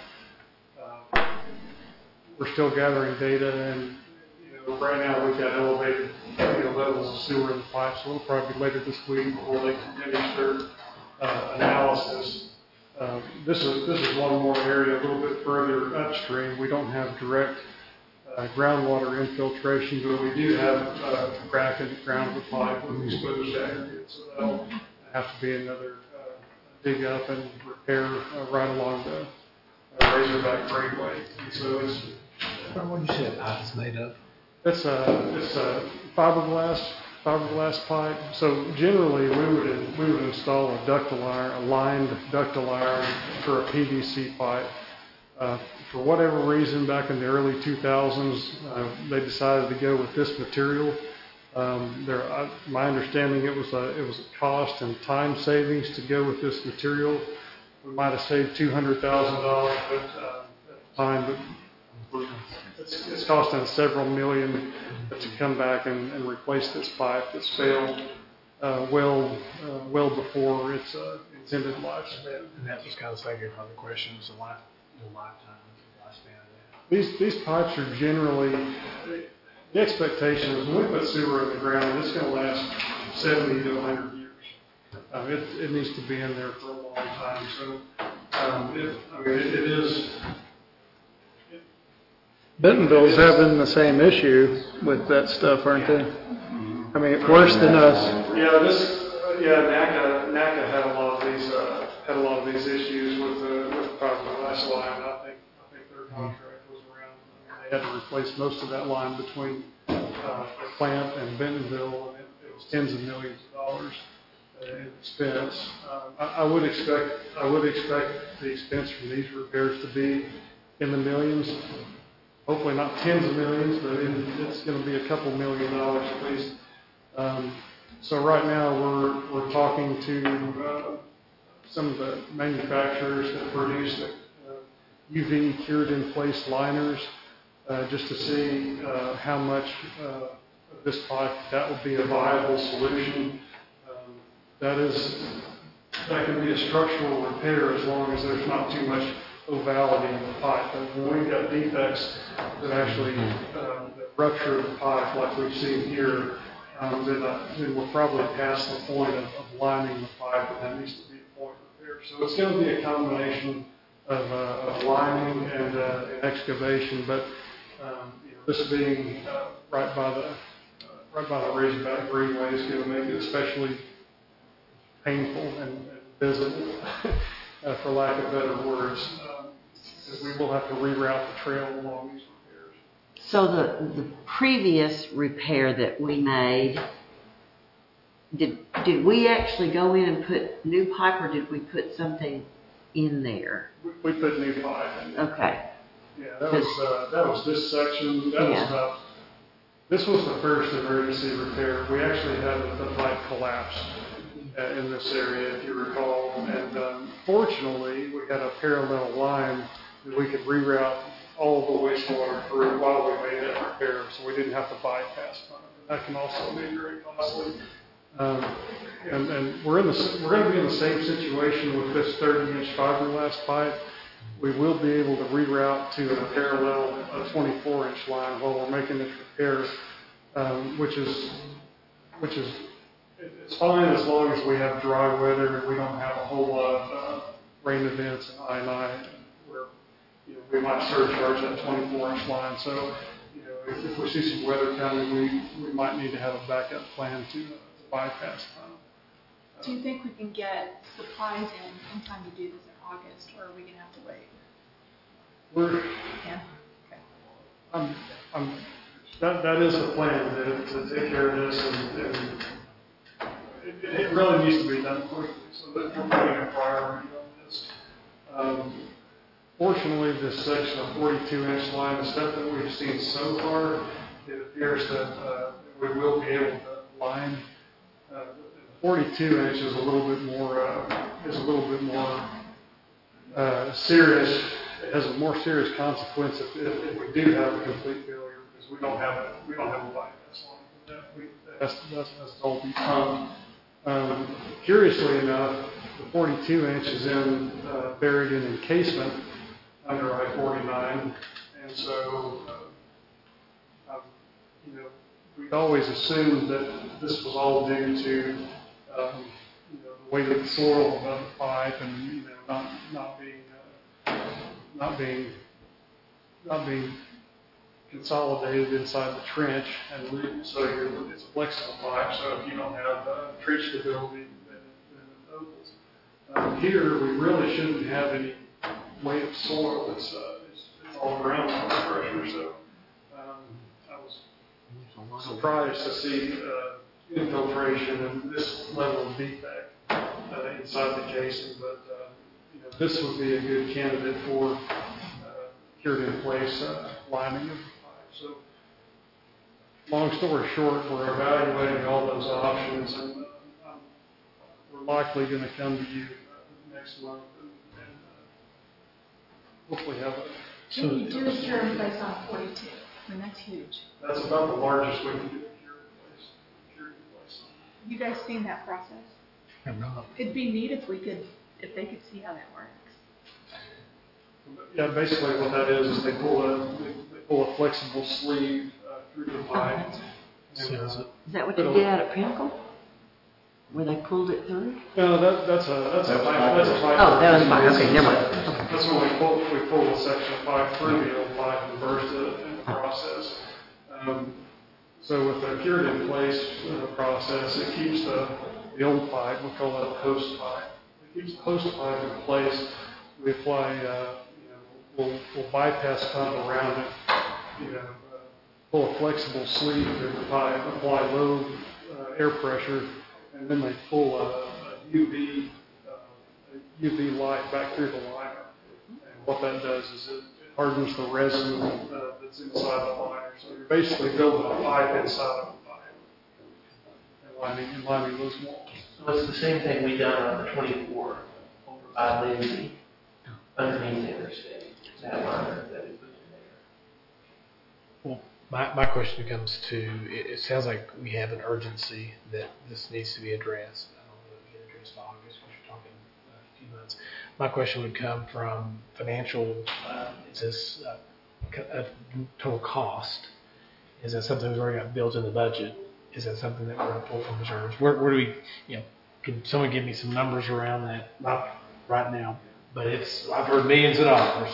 Uh, we're still gathering data, and you know, right now we've got elevated you know, levels of sewer in the pipe, so it'll probably be later this week before they can finish their uh, analysis. Uh, this is this is one more area a little bit further upstream. We don't have direct uh, groundwater infiltration, but we do have uh, crack in the ground of the pipe with exposed aggregate, so that'll have to be another dig up and repair uh, right along the uh, Razorback Greenway. And so it's. What did you say pipe is made of? It's a it's a fiberglass fiberglass pipe. So generally we would we would install a ductile iron, a lined ductile iron for a P V C pipe. Uh, for whatever reason, back in the early two thousands, uh, they decided to go with this material. Um, there, I, my understanding, it was a it was a cost and time savings to go with this material. We might have saved two hundred thousand dollars, but uh, at the time, but it's, it's costing several million to come back and, and replace this pipe that's failed uh, well uh, well before its uh, intended lifespan. And that was kind of second part of the question, was the life, the lifetime, the lifespan of that. These these pipes are generally. The expectation is when we put sewer in the ground, it's going to last seventy to one hundred years. Uh, it, it needs to be in there for a long time. So, um, it, I mean, it, it is. It, Bentonville's having the same issue with that stuff, aren't they? I mean, worse than us. Yeah, this. Uh, yeah, NACA, NACA had a lot of these. Uh, had a lot of these issues with the with the fiberglass line. I think. I think their contract. They had to replace most of that line between uh, the plant and Bentonville, and it, it was tens of millions of dollars uh, in expense. Uh, I, I would expect I would expect the expense from these repairs to be in the millions. Hopefully not tens of millions, but in, it's going to be a couple million dollars at least. Um, so right now we're we're talking to uh, some of the manufacturers that produce the uh, U V cured in place liners. Uh, just to see uh, how much uh, of this pipe that would be a viable solution. Um, that is, that can be a structural repair as long as there's not too much ovality in the pipe. But when we've got defects that actually uh, that rupture the pipe, like we've seen here, um, then, uh, then we're probably past the point of, of lining the pipe, and that needs to be a point repair. So it's going to be a combination of, uh, of lining and, uh, and excavation, but Um, you know, this being uh, right by the uh, right by the Razorback Greenway is going to make it especially painful and, and visible, uh, for lack of better words. Um, because we will have to reroute the trail along these repairs. So the, the previous repair that we made, did, did we actually go in and put new pipe, or did we put something in there? We, we put new pipe in there. Okay. Yeah, that was, uh, that was this section, that was Yeah. about, this was the first emergency repair. We actually had the pipe collapse uh, in this area, if you recall. And um, fortunately, we had a parallel line that we could reroute all the wastewater through while we made that repair, so we didn't have to bypass it. That can also be very costly. Um, and, and we're in the, we're going to be in the same situation with this thirty inch fiberglass pipe. We will be able to reroute to a parallel a twenty-four inch line while we're making this repair, um, which is, which is, it's fine as long as we have dry weather and we don't have a whole lot of uh, rain events and I and I, where, you know, we might surcharge that twenty-four inch line. So, you know, if, if we see some weather coming, we, we might need to have a backup plan to, uh, to bypass that. Do you think we can get supplies in in time to do this in August, or are we going to have to wait? We're, Yeah. Okay. I'm, I'm, that, that is the plan, to, to take care of this, and, and it, it really needs to be done quickly, so that we're putting a priority on this. Um, fortunately, this section of forty-two inch line, the stuff that we've seen so far, it appears that uh, we will be able to line. Uh, forty-two inch is a little bit more, uh, is a little bit more uh, serious. It has a more serious consequence if, if, if we do have a complete failure, because we don't have a, we don't have a bypass line. That we, that's, that's, that's all become. Um, curiously enough, the forty-two inch is in, uh, buried in encasement under I forty-nine, and so, uh, um, you know, we always assumed that this was all due to, um, you know, the weight of the soil above the pipe, and you know, not not being uh, not being not being consolidated inside the trench, and so you're, it's a flexible pipe. So if you don't have uh, trench stability, then, then it opens. Um, here, we really shouldn't have any weight of soil. It's, uh, it's, it's all ground pressure. So um, I was surprised to see uh, infiltration and this level of defect uh, inside the casing, but uh, you know, this would be a good candidate for uh, cured in place uh, lining of the pipe. So, long story short, we're evaluating all those options, and uh, um, we're likely going to come to you uh, next month and, and uh, hopefully have a. So you do a cure in place on forty-two. I mean, that's huge. That's about the largest we can do a cure in place. Cure in place. You guys seen that process? I'm not. It'd be neat if we could, if they could see how that works. Yeah, basically what that is is they pull a they, they pull a flexible sleeve uh, through the pipe. So is it? Is that what they did out at Pinnacle? Where they pulled it through? No, that, that's a that's a pipe. That's a pipe. Oh, that was fine. Okay, never mind. Okay. That's when we pull we pull a section of pipe through the old pipe and burst it in the process. Um, so with the cured in place uh, process, it keeps the the old pipe. We call that a host pipe. It keeps the host pipe in place. We apply. Uh, We'll, we'll bypass pump around it, you know, uh, pull a flexible sleeve through the pipe, apply low uh, air pressure, and then they pull a, a U V uh, a U V light back through the liner. And what that does is it, it hardens the resin uh, that's inside the liner. So you're basically building a pipe inside of a pipe and lining, and lining those walls. So it's the same thing we done on the twenty-four over by Lindsay, underneath the interstate. That liner that we put in there. Well, my, my question comes to, it, it sounds like we have an urgency that this needs to be addressed. I don't know if it get addressed by August, because you're talking uh, a few months. My question would come from financial, uh, is this uh, a total cost? Is that something we've already got built in the budget? Is that something that we're going to pull from reserves? Where, where do we, you know, can someone give me some numbers around that? Not right now, but it's, I've heard millions of dollars.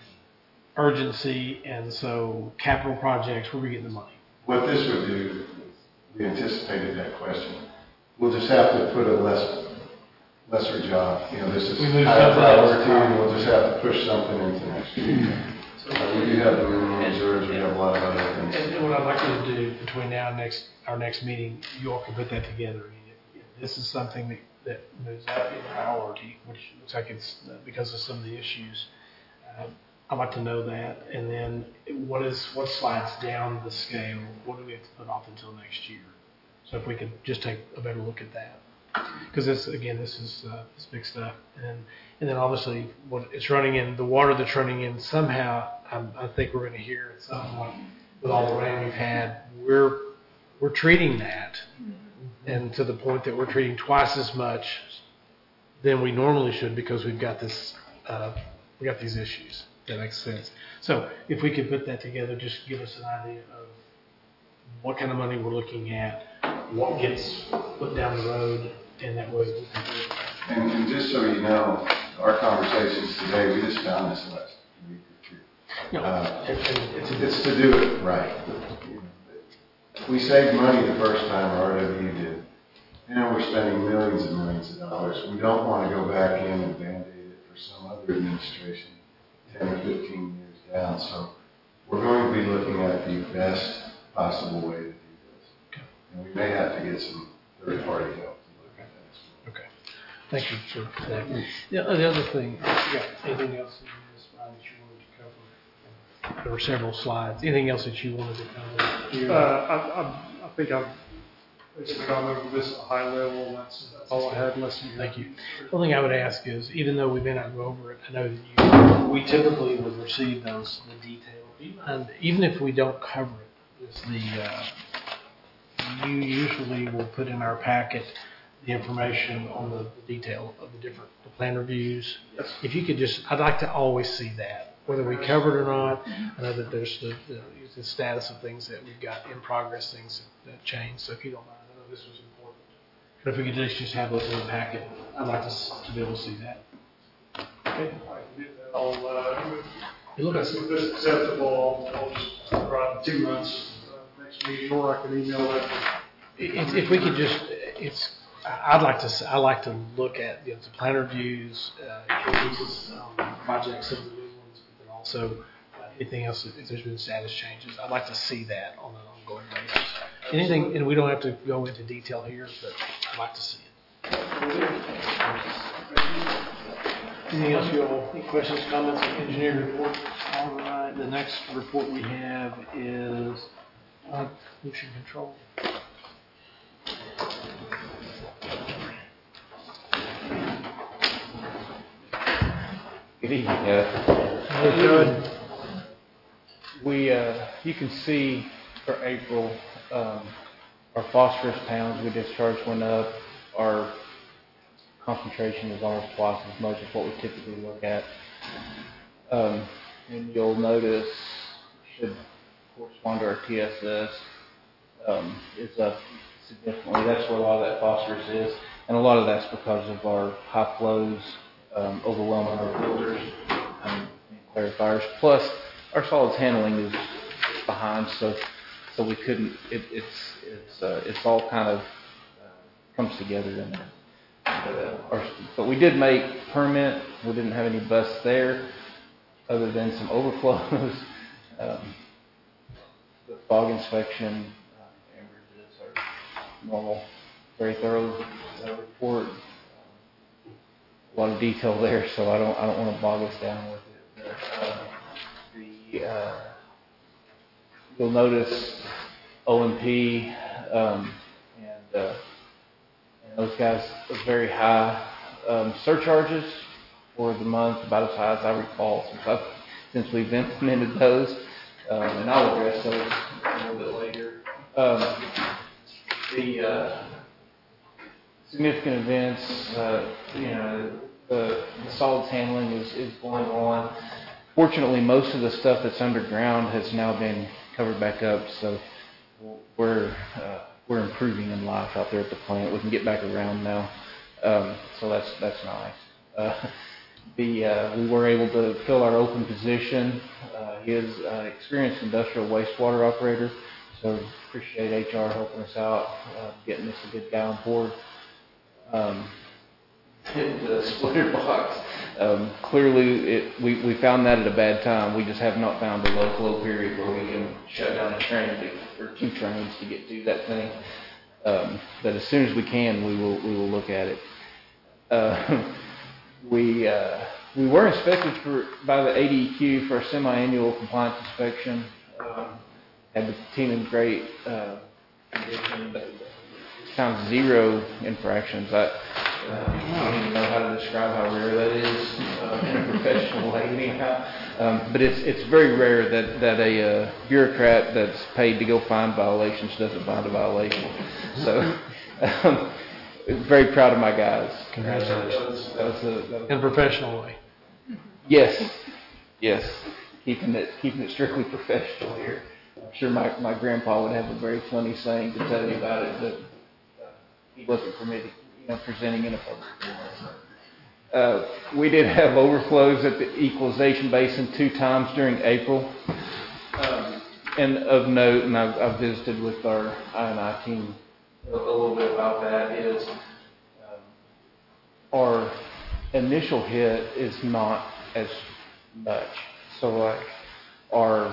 Urgency, and so capital projects, where are we getting the money? What this would do, we anticipated that question. We'll just have to put a less, lesser job. You know, this is We moved higher something else. priority, and we'll just have to push something into next year. Uh, we do have the minimum reserves, we have a lot of other And, things. and what I'd like you to do between now and next, our next meeting, you all can put that together. I mean, if, if this is something that, that moves up in priority, which looks like it's uh, because of some of the issues, uh, I'd like to know that. And then what is, what slides down the scale? What do we have to put off until next year? So if we could just take a better look at that. Because this, again, this is, uh, this big stuff. And, and then obviously what it's running in, the water that's running in somehow, I'm, I think we're going to hear at some point with all the rain we've had, we're, we're treating that. And to the point that we're treating twice as much than we normally should because we've got this, uh, we got these issues. That makes sense. So if we could put that together, just give us an idea of what kind of money we're looking at, what gets put down the road, and that way we can do it. And, and just so you know, our conversations today, we just found this last week or two. No, Uh, and- and it's, It's to do it right. We saved money the first time R W did. Now we're spending millions and millions of dollars. We don't want to go back in and Band-Aid it for some other administration ten or fifteen years down. So we're going to be looking at the best possible way to do this. Okay. And we may have to get some third-party help to look at that as well. Okay. Thank you for that. The, the other thing, yeah, anything else in this slide that you wanted to cover? There were several slides. Anything else that you wanted to cover? Uh, I, I, I think I've basically gone over this at a high level, that's, that's all I had, unless you. Thank you. The only thing I would ask is, even though we may not go over it, I know that you, we typically would receive those, the detail. And even if we don't cover it, it's the, uh, you usually will put in our packet the information on the, the detail of the different the plan reviews. Yes. If you could just, I'd like to always see that, whether we cover it or not. I know that there's the, the, the status of things that we've got in progress, things that change. So if you don't mind, I know this was important. But if we could just, just have those in the packet, I'd like to, s- to be able to see that. Okay, I can get that. I'll, uh, It looks if this is acceptable, I'll just provide two months, uh, next meeting, or I can email it. If, if we could just, it's, I'd like to, s- I like to look at, you know, the plan reviews, uh, releases, um, projects, some of the new ones, but then also uh, anything else, if there's been status changes, I'd like to see that on an ongoing basis. Anything, and we don't have to go into detail here, but I'd like to see it. Anything else, you all, any questions, comments, engineering report? All right, the next report we have is, uh, pollution control. Good evening. Uh, Good. we, uh, you can see for April, um, our phosphorus pounds we discharged went up. Our concentration is almost twice as much as what we typically look at. Um, and you'll notice, should correspond to our T S S, um, is up significantly. That's where a lot of that phosphorus is. And a lot of that's because of our high flows, um, overwhelming our filters um, and clarifiers. Plus, our solids handling is behind, so so we couldn't. It, it's it's uh, it's all kind of uh, comes together in there. But, uh, our, but we did make permit. We didn't have any busts there, other than some overflows. um, the fog inspection, uh, Amber did our normal, very thorough uh, report. A lot of detail there, so I don't I don't want to bog us down with it. But, uh, the uh, you'll notice O M P um, and, uh, and those guys are very high um, surcharges for the month, about as high as I recall since I've, since we've implemented those, um, and I'll address those a little bit later. Um, the uh, significant events, uh, you know. The, the solids handling is, is going on. Fortunately, most of the stuff that's underground has now been covered back up, so we're uh, we're improving in life out there at the plant. We can get back around now, um, so that's that's nice. Uh, the uh, we were able to fill our open position. Uh, he is an experienced industrial wastewater operator, so appreciate H R helping us out, uh, getting us a good guy on board. Um, the splitter box. Um, clearly, it, we, we found that at a bad time. We just have not found a low flow period where we can shut down a train to, or two trains to get to that thing. Um, but as soon as we can, we will we will look at it. Uh, we uh, we were inspected for by the A D E Q for a semi-annual compliance inspection. Um, had the team in great uh, condition, but found zero infractions. I, uh, I don't even know how to describe how rare that is uh, in a professional way anyhow. Um, but it's it's very rare that, that a uh, bureaucrat that's paid to go find violations doesn't find a violation. So um, very proud of my guys. Congratulations. That was, that was a, that was In a professional way. Yes, yes. Keeping it keeping it strictly professional here. I'm sure my, my grandpa would have a very funny saying to tell you about it, but uh, he wasn't permitted, you know, presenting in a public forum. Uh, we did have overflows at the equalization basin two times during April. Um, and of note, and I've, I've visited with our I and I team a, a little bit about that, is um, our initial hit is not as much. So like our,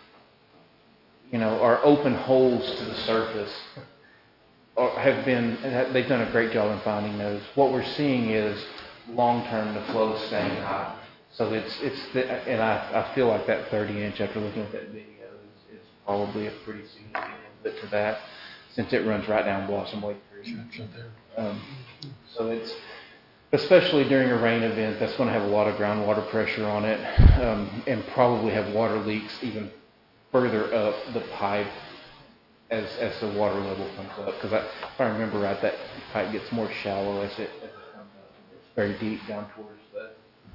you know, our open holes to the surface are, have been, they've done a great job in finding those. What we're seeing is long-term the flow is staying high. So it's, it's the, and I, I feel like that thirty inch after looking at that video is, is probably a pretty significant input to that, since it runs right down Blossom Lake Creek. Um, so it's, especially during a rain event, that's going to have a lot of groundwater pressure on it, um, and probably have water leaks even further up the pipe as as the water level comes up. Because if I remember right, that pipe gets more shallow as it, as it comes up. It's very deep down towards the,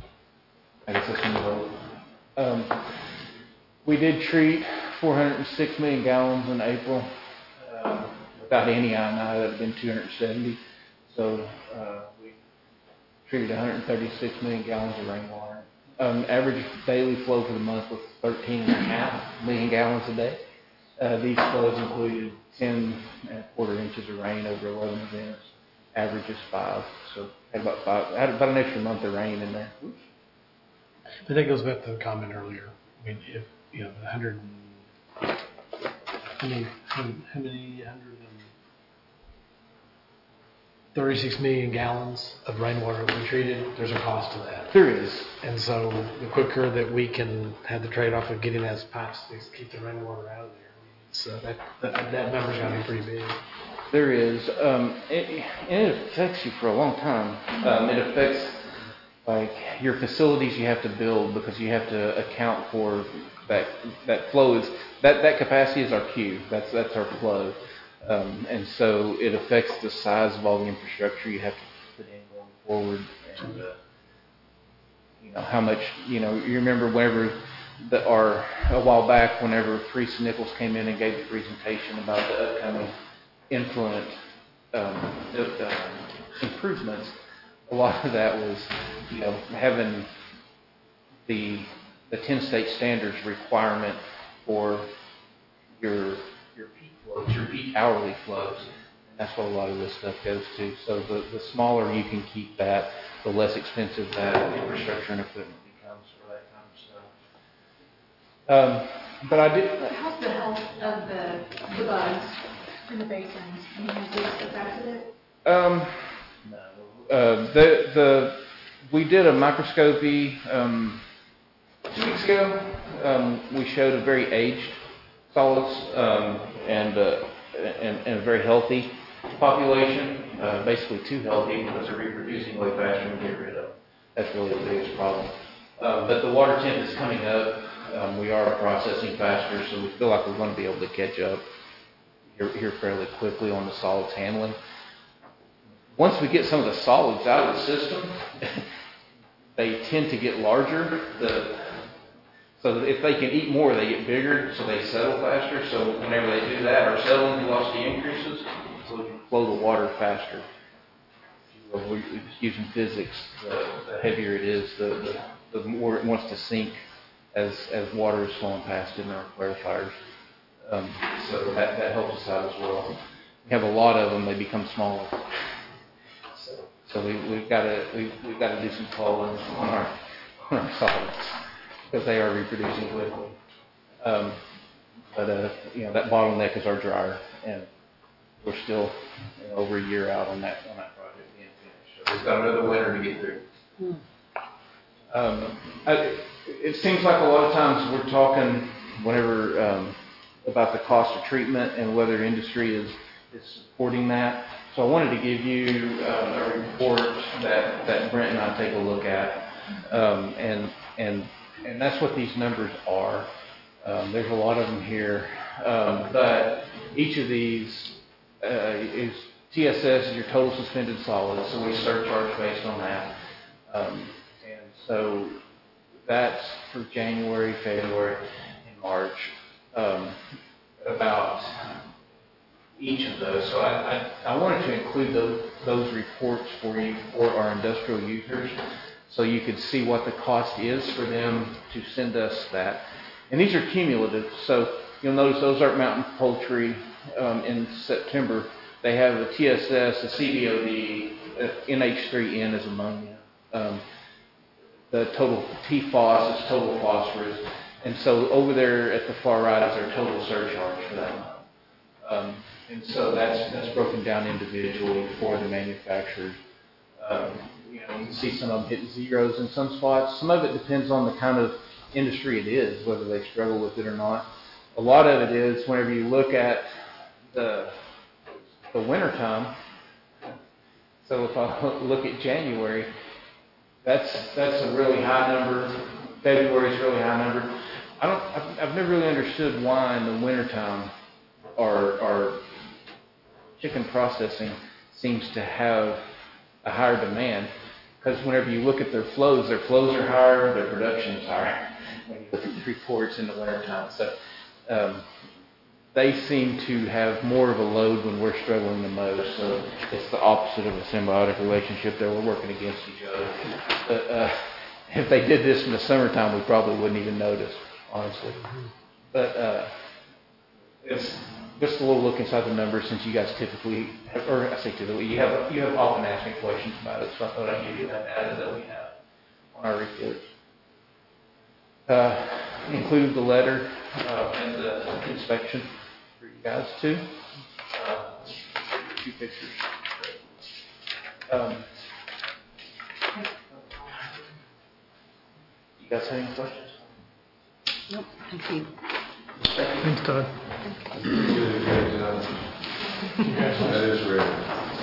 I guess that's in the road. Um, we did treat four hundred six million gallons in April. Um, without any I and I, that would have been two hundred seventy. So uh, we treated one hundred thirty-six million gallons of rainwater. Um, average daily flow for the month was thirteen and a half million gallons a day. Uh, these flows included ten and a quarter inches of rain over eleven events. Average is five, so had about five, had about an extra month of rain in there. Oops. But that goes back to the comment earlier. I mean, if you know, one hundred, how many, how many, one hundred thirty-six million gallons of rainwater we treated, there's a cost to that. There is. And so the quicker that we can have the trade-off of getting those pipes to keep the rainwater out of there, so that, that, that number's going to be pretty big. There is. Um, it, and it affects you for a long time. Um, it affects like your facilities you have to build because you have to account for that that flow is that, that capacity is our Q. That's that's our flow. Um, and so it affects the size of all the infrastructure you have to put in going forward, and uh, you know how much. You know, you remember whenever the, our a while back, whenever Teresa Nichols came in and gave the presentation about the upcoming influent um, the, uh, improvements. A lot of that was, you know, having the the ten state standards requirement for your your peak flows, your peak hourly flows. And that's what a lot of this stuff goes to. So the, the smaller you can keep that, the less expensive that infrastructure and equipment becomes for that kind of stuff. Um, but I did. How's the health of the, the bugs in the basins? I mean, has this affected it? Um, no. Uh, the the we did a microscopy um, two weeks ago. Um, we showed a very aged solids um, and, uh, and and a very healthy population. Uh, basically, too healthy because they're reproducing way faster than we get rid of. That's really the biggest problem. Uh, but the water temp is coming up. Um, we are processing faster, so we feel like we're going to be able to catch up here, here fairly quickly on the solids handling. Once we get some of the solids out of the system, they tend to get larger. The, so if they can eat more, they get bigger, so they settle faster. So whenever they do that, our settling velocity increases, so we can flow the water faster. We're using physics. The, the heavier it is, the, the, the more it wants to sink as, as water is flowing past in our clarifiers. Um, so that, that helps us out as well. We have a lot of them, they become smaller. So So we, we've got to, we, we've got to do some culling on our, on our solids, because they are reproducing quickly. Um, but, uh, you know, that bottleneck is our dryer, and we're still, you know, over a year out on that, on that project being finished. So we've got another winter to get through. Um, I, it seems like a lot of times we're talking whenever, um, about the cost of treatment and whether industry is, is supporting that. So I wanted to give you um, a report that, that Brent and I take a look at, um, and and and that's what these numbers are. Um, there's a lot of them here, um, but each of these uh, is T S S is your total suspended solids, so we surcharge based on that, um, and so that's for January, February, and March. Um, about each of those. So I, I, I wanted to include those, those reports for you for our industrial users so you could see what the cost is for them to send us that. And these are cumulative, so you'll notice those aren't Mountain Poultry um, in September. They have a T S S, a C B O D, a N H three N is ammonia. Um, the total P F O S is total phosphorus. And so over there at the far right is our total surcharge for that month. Um, and so that's that's broken down individually for the manufacturers. Um, you know, you can see some of them hitting zeros in some spots. Some of it depends on the kind of industry it is, whether they struggle with it or not. A lot of it is whenever you look at the the winter time. So if I look at January, that's that's a really high number. February is a really high number. I don't. I've, I've never really understood why in the wintertime our our chicken processing seems to have a higher demand. Because whenever you look at their flows, their flows are higher, their production is higher. When you look at the reports in the wintertime, so um, they seem to have more of a load when we're struggling the most. So it's the opposite of a symbiotic relationship there. We're working against each other. But uh, if they did this in the summertime, we probably wouldn't even notice, honestly. But uh, it's just a little look inside the numbers, since you guys typically, have, or I say typically, you have you have often asked me questions about it, so I thought I'd give you that data that we have on our reports. Uh, include the letter uh, and the inspection for you guys too. Uh, two pictures. Um, you guys have any questions? Nope, thank you. Thanks, Todd. That is rare.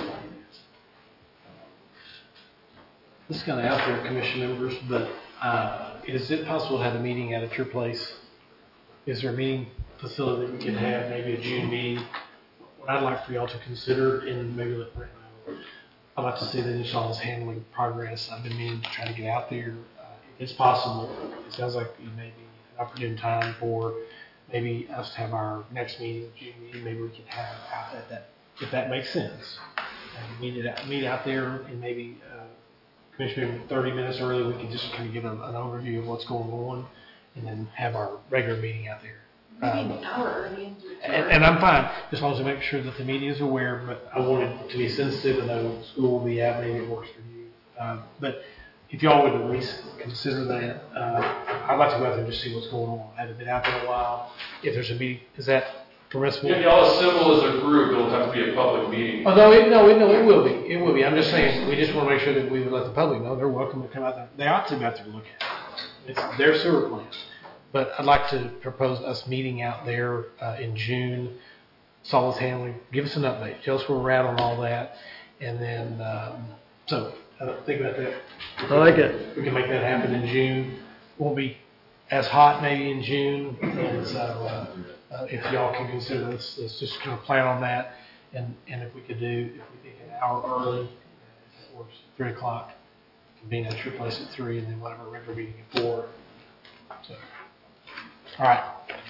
This is kind of out there, commission members, but uh, is it possible to have a meeting out at your place? Is there a meeting facility we can have, maybe a June meeting? What I'd like for y'all to consider, and maybe let Brent know, I'd like to see that it's all handling progress. I've been meaning to try to get out there. Uh, if it's possible, it sounds like it may be an opportune time for maybe us to have our next meeting, June meeting. Maybe we can have out at that, if that makes sense. Uh, meet it out, meet out there, and maybe uh, Commissioner, thirty minutes early, we can just kind of give a, an overview of what's going on, and then have our regular meeting out there. Um, Maybe an hour early. and, and I'm fine, as long as we make sure that the media is aware, but I wanted to be sensitive and know school will be out, maybe it works for you. Um, but if y'all would at least consider that, uh, I'd like to go out there and just see what's going on. I haven't been out there in a while. If there's a meeting, is that permissible? If y'all assemble as a group, it'll have to be a public meeting. Oh, no, it, no, it, no, it will be. It will be. I'm just saying, we just want to make sure that we would let the public know they're welcome to come out there. They ought to be out there to look at it. It's their sewer plant. But I'd like to propose us meeting out there uh, in June, solids handling. Give us an update. Tell us where we're at on all that. And then, um, so, uh, think about that. I like it. We can make that happen in June. Won't be as hot maybe in June. And so, uh, uh, if y'all can consider this, let's just kind of plan on that. And, and if we could do, if we think an hour early, or three o'clock, convene at your place at three, and then we'll have a regular meeting at four. So, all right.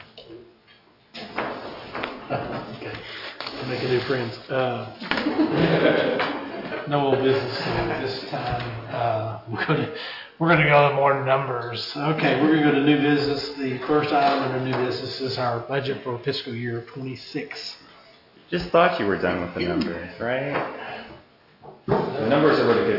Okay. I'm making new friends. Uh, no old business at this time. Uh, we're going to we're going to go to more numbers. Okay, we're going to go to new business. The first item under new business is our budget for fiscal year twenty-six. Just thought you were done with the numbers, right? The numbers are where the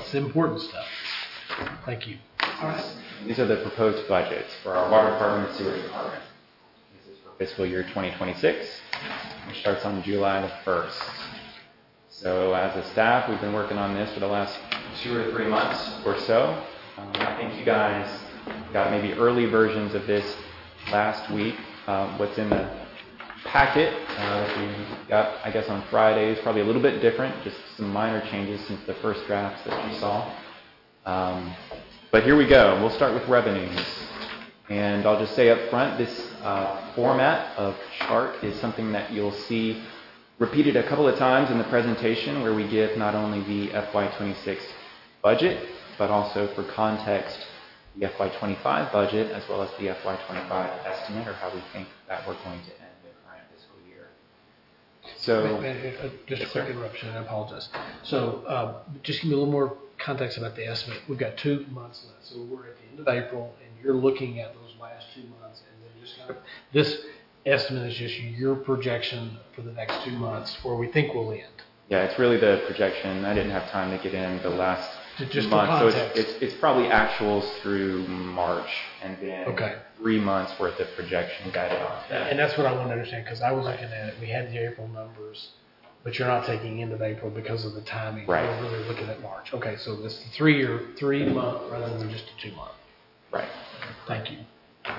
That's the important stuff. Thank you. All right. These are the proposed budgets for our water department and sewer department. This is for fiscal year twenty twenty-six, which starts on July the first. So as a staff, we've been working on this for the last two or three months or so. Um, I think you guys got maybe early versions of this last week. Um, what's in the packet uh, that we got, I guess, on Friday is probably a little bit different, just some minor changes since the first drafts that you saw. Um, but here we go. We'll start with revenues. And I'll just say up front, this uh, format of chart is something that you'll see repeated a couple of times in the presentation, where we give not only the F Y twenty-six budget, but also for context, the F Y twenty-five budget, as well as the F Y twenty-five estimate, or how we think that we're going to end the current fiscal year. So, Wait, wait, uh, just yes, a quick sir. interruption, I apologize. So, uh, just give me a little more context about the estimate. We've got two months left, so we're at the end of April, and you're looking at those last two months, and then just kind of, this estimate is just your projection for the next two months, where we think we'll end. Yeah, it's really the projection. I didn't have time to get in the last Just for month, so context. it's, it's it's probably actuals through March, and then Okay. three months worth of projection guided on that. And that's what I want to understand, because I was looking at it, we had the April numbers, but you're not taking end of April because of the timing. Right. We're really looking at March. Okay, so this is three-year, three-month rather than just a two-month. Right. Thank you.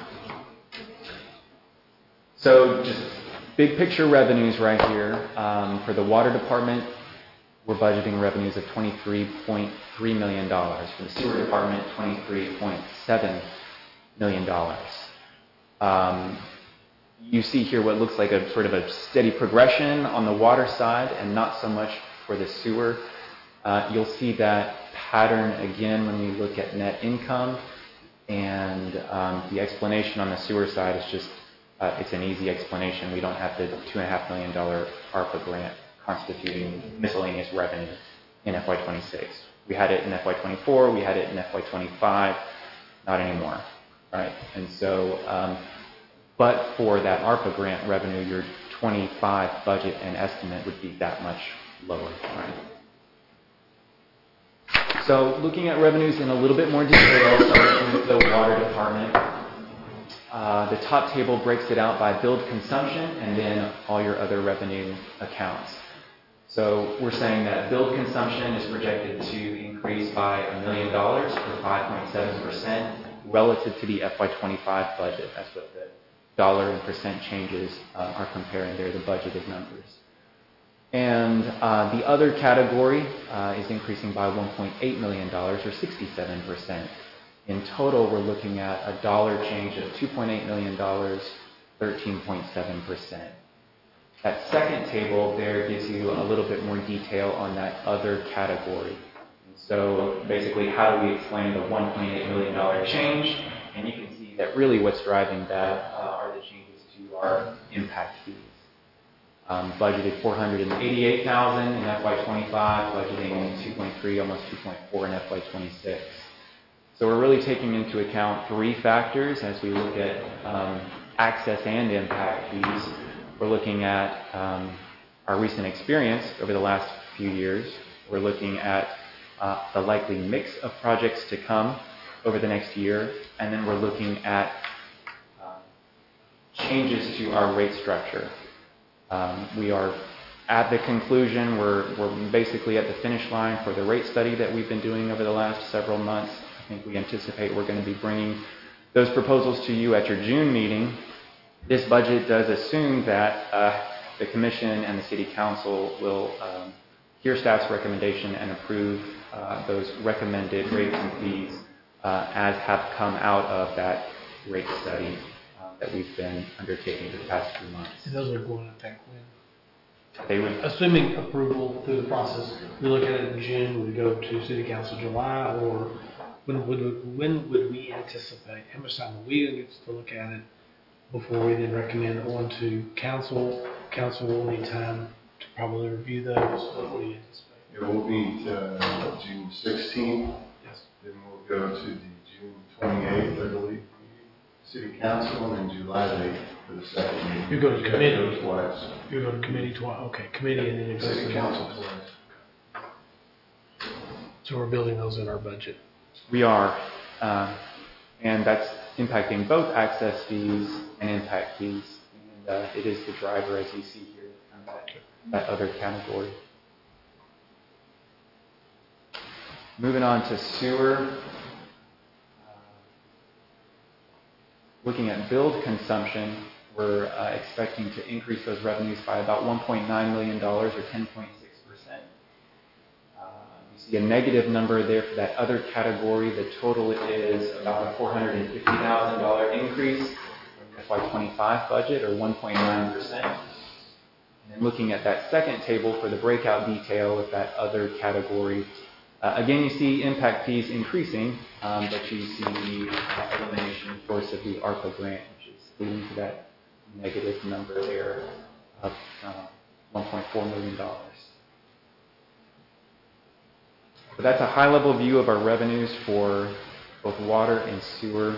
So just big picture revenues right here. Um, for the water department, we're budgeting revenues of twenty-three point three million dollars. For the sewer department, twenty-three point seven million dollars. Um, you see here what looks like a sort of a steady progression on the water side, and not so much for the sewer. Uh, you'll see that pattern again when we look at net income, and um, the explanation on the sewer side is just Uh, it's an easy explanation. We don't have the two point five million dollars ARPA grant constituting miscellaneous revenue in F Y twenty-six. We had it in F Y twenty-four, we had it in F Y twenty-five, not anymore, right? And so, um, but for that ARPA grant revenue, your twenty-five budget and estimate would be that much lower, right? So looking at revenues in a little bit more detail, starting with the water department. Uh, the top table breaks it out by billed consumption and then all your other revenue accounts. So we're saying that billed consumption is projected to increase by a million dollars or five point seven percent relative to the F Y twenty-five budget. That's what the dollar and percent changes uh, are comparing there, the budgeted numbers. And uh, the other category uh, is increasing by one point eight million dollars or sixty-seven percent. In total, we're looking at a dollar change of two point eight million dollars, thirteen point seven percent. That second table there gives you a little bit more detail on that other category. And so basically, how do we explain the one point eight million dollars change? And you can see that really what's driving that uh, are the changes to our impact fees. Um, budgeted four hundred eighty-eight thousand dollars in F Y twenty-five, budgeting two point three, almost two point four in F Y twenty-six. So we're really taking into account three factors as we look at um, access and impact fees. We're looking at um, our recent experience over the last few years. We're looking at uh, the likely mix of projects to come over the next year. And then we're looking at uh, changes to our rate structure. Um, we are at the conclusion, we're, we're basically at the finish line for the rate study that we've been doing over the last several months. I think we anticipate we're going to be bringing those proposals to you at your June meeting. This budget does assume that uh, the Commission and the City Council will um, hear staff's recommendation and approve uh, those recommended rates and fees uh, as have come out of that rate study uh, that we've been undertaking for the past few months. And those are going to think when? They would, Assuming approval through the process, we look at it in June, would we go to City Council July, or when would, when would we anticipate, how much time will we get to look at it before we then recommend on to council? Council will need time to probably review those. What do you anticipate? It will meet uh, June sixteenth. Yes. Then we'll go to the June twenty-eighth, I believe, City Council, and then July eighth for the second meeting. You go to committee. Those twice. You go to committee twice, okay, committee and then it goes City to Council council. twice. So we're building those in our budget. We are, uh, and that's impacting both access fees and impact fees. And uh, it is the driver, as you see here, kind of that, that other category. Moving on to sewer. Looking at billed consumption, we're uh, expecting to increase those revenues by about one point nine million dollars or ten point six percent. Uh, you see a negative number there for that other category. The total is about a four hundred fifty thousand dollars increase from the F Y twenty-five budget, or one point nine percent. And then looking at that second table for the breakout detail of that other category, Uh, again, you see impact fees increasing, um, but you see the uh, elimination, of course, of the ARPA grant, which is leading to that negative number there of uh, one point four million dollars. But that's a high-level view of our revenues for both water and sewer.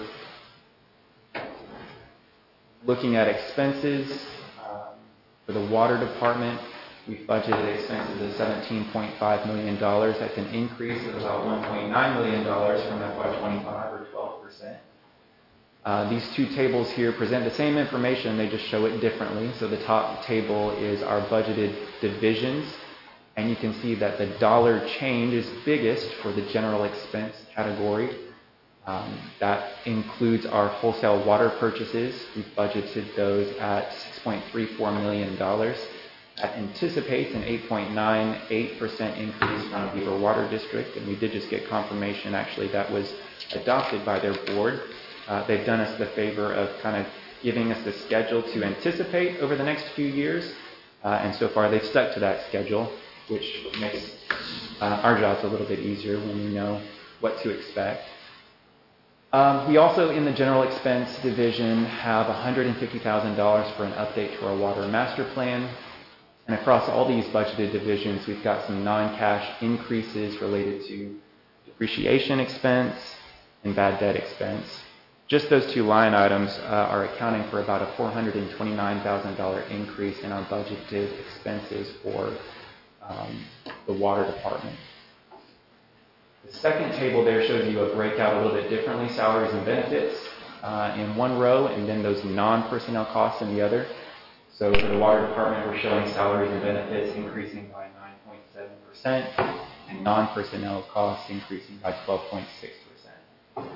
Looking at expenses, um, for the water department, we've budgeted expenses of seventeen point five million dollars. That's an increase of about one point nine million dollars from F Y twenty-five, or twelve percent. Uh, these two tables here present the same information, they just show it differently. So the top table is our budgeted divisions, and you can see that the dollar change is biggest for the general expense category. Um, that includes our wholesale water purchases. We've budgeted those at six point three four million dollars. That anticipates an eight point nine eight percent increase from Beaver Water District, and we did just get confirmation, actually, that was adopted by their board. Uh, they've done us the favor of kind of giving us the schedule to anticipate over the next few years, uh, and so far they've stuck to that schedule, which makes uh, our jobs a little bit easier when we know what to expect. Um, we also, in the general expense division, have one hundred fifty thousand dollars for an update to our water master plan. And across all these budgeted divisions, we've got some non-cash increases related to depreciation expense and bad debt expense. Just those two line items uh, are accounting for about a four hundred twenty-nine thousand dollars increase in our budgeted expenses for um, the water department. The second table there shows you a breakout a little bit differently, salaries and benefits uh, in one row, and then those non-personnel costs in the other. So for the water department, we're showing salaries and benefits increasing by nine point seven percent and non-personnel costs increasing by twelve point six percent.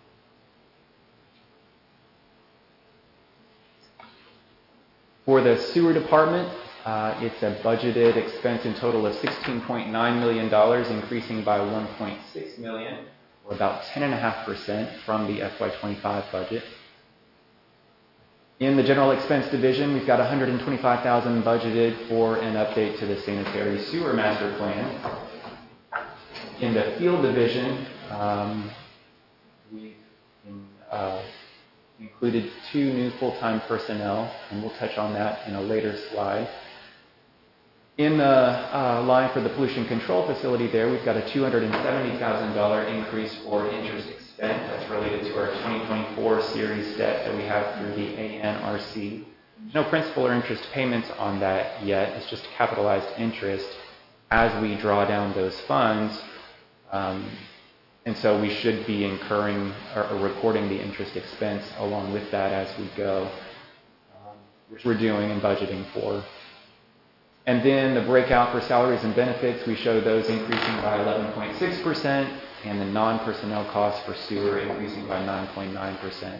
For the sewer department, uh, it's a budgeted expense in total of sixteen point nine million dollars, increasing by one point six million dollars, or about ten point five percent from the F Y twenty-five budget. In the general expense division, we've got one hundred twenty-five thousand dollars budgeted for an update to the sanitary sewer master plan. In the field division, um, we've in, uh, included two new full-time personnel, and we'll touch on that in a later slide. In the uh, line for the pollution control facility there, we've got a two hundred seventy thousand dollars increase for interest expense. That's related to our twenty twenty-four series debt that we have through the A N R C. No principal or interest payments on that yet. It's just capitalized interest as we draw down those funds. Um, and so we should be incurring or, or recording the interest expense along with that as we go, um, which we're doing and budgeting for. And then the breakout for salaries and benefits, we show those increasing by eleven point six percent, and the non-personnel costs for sewer increasing by nine point nine percent.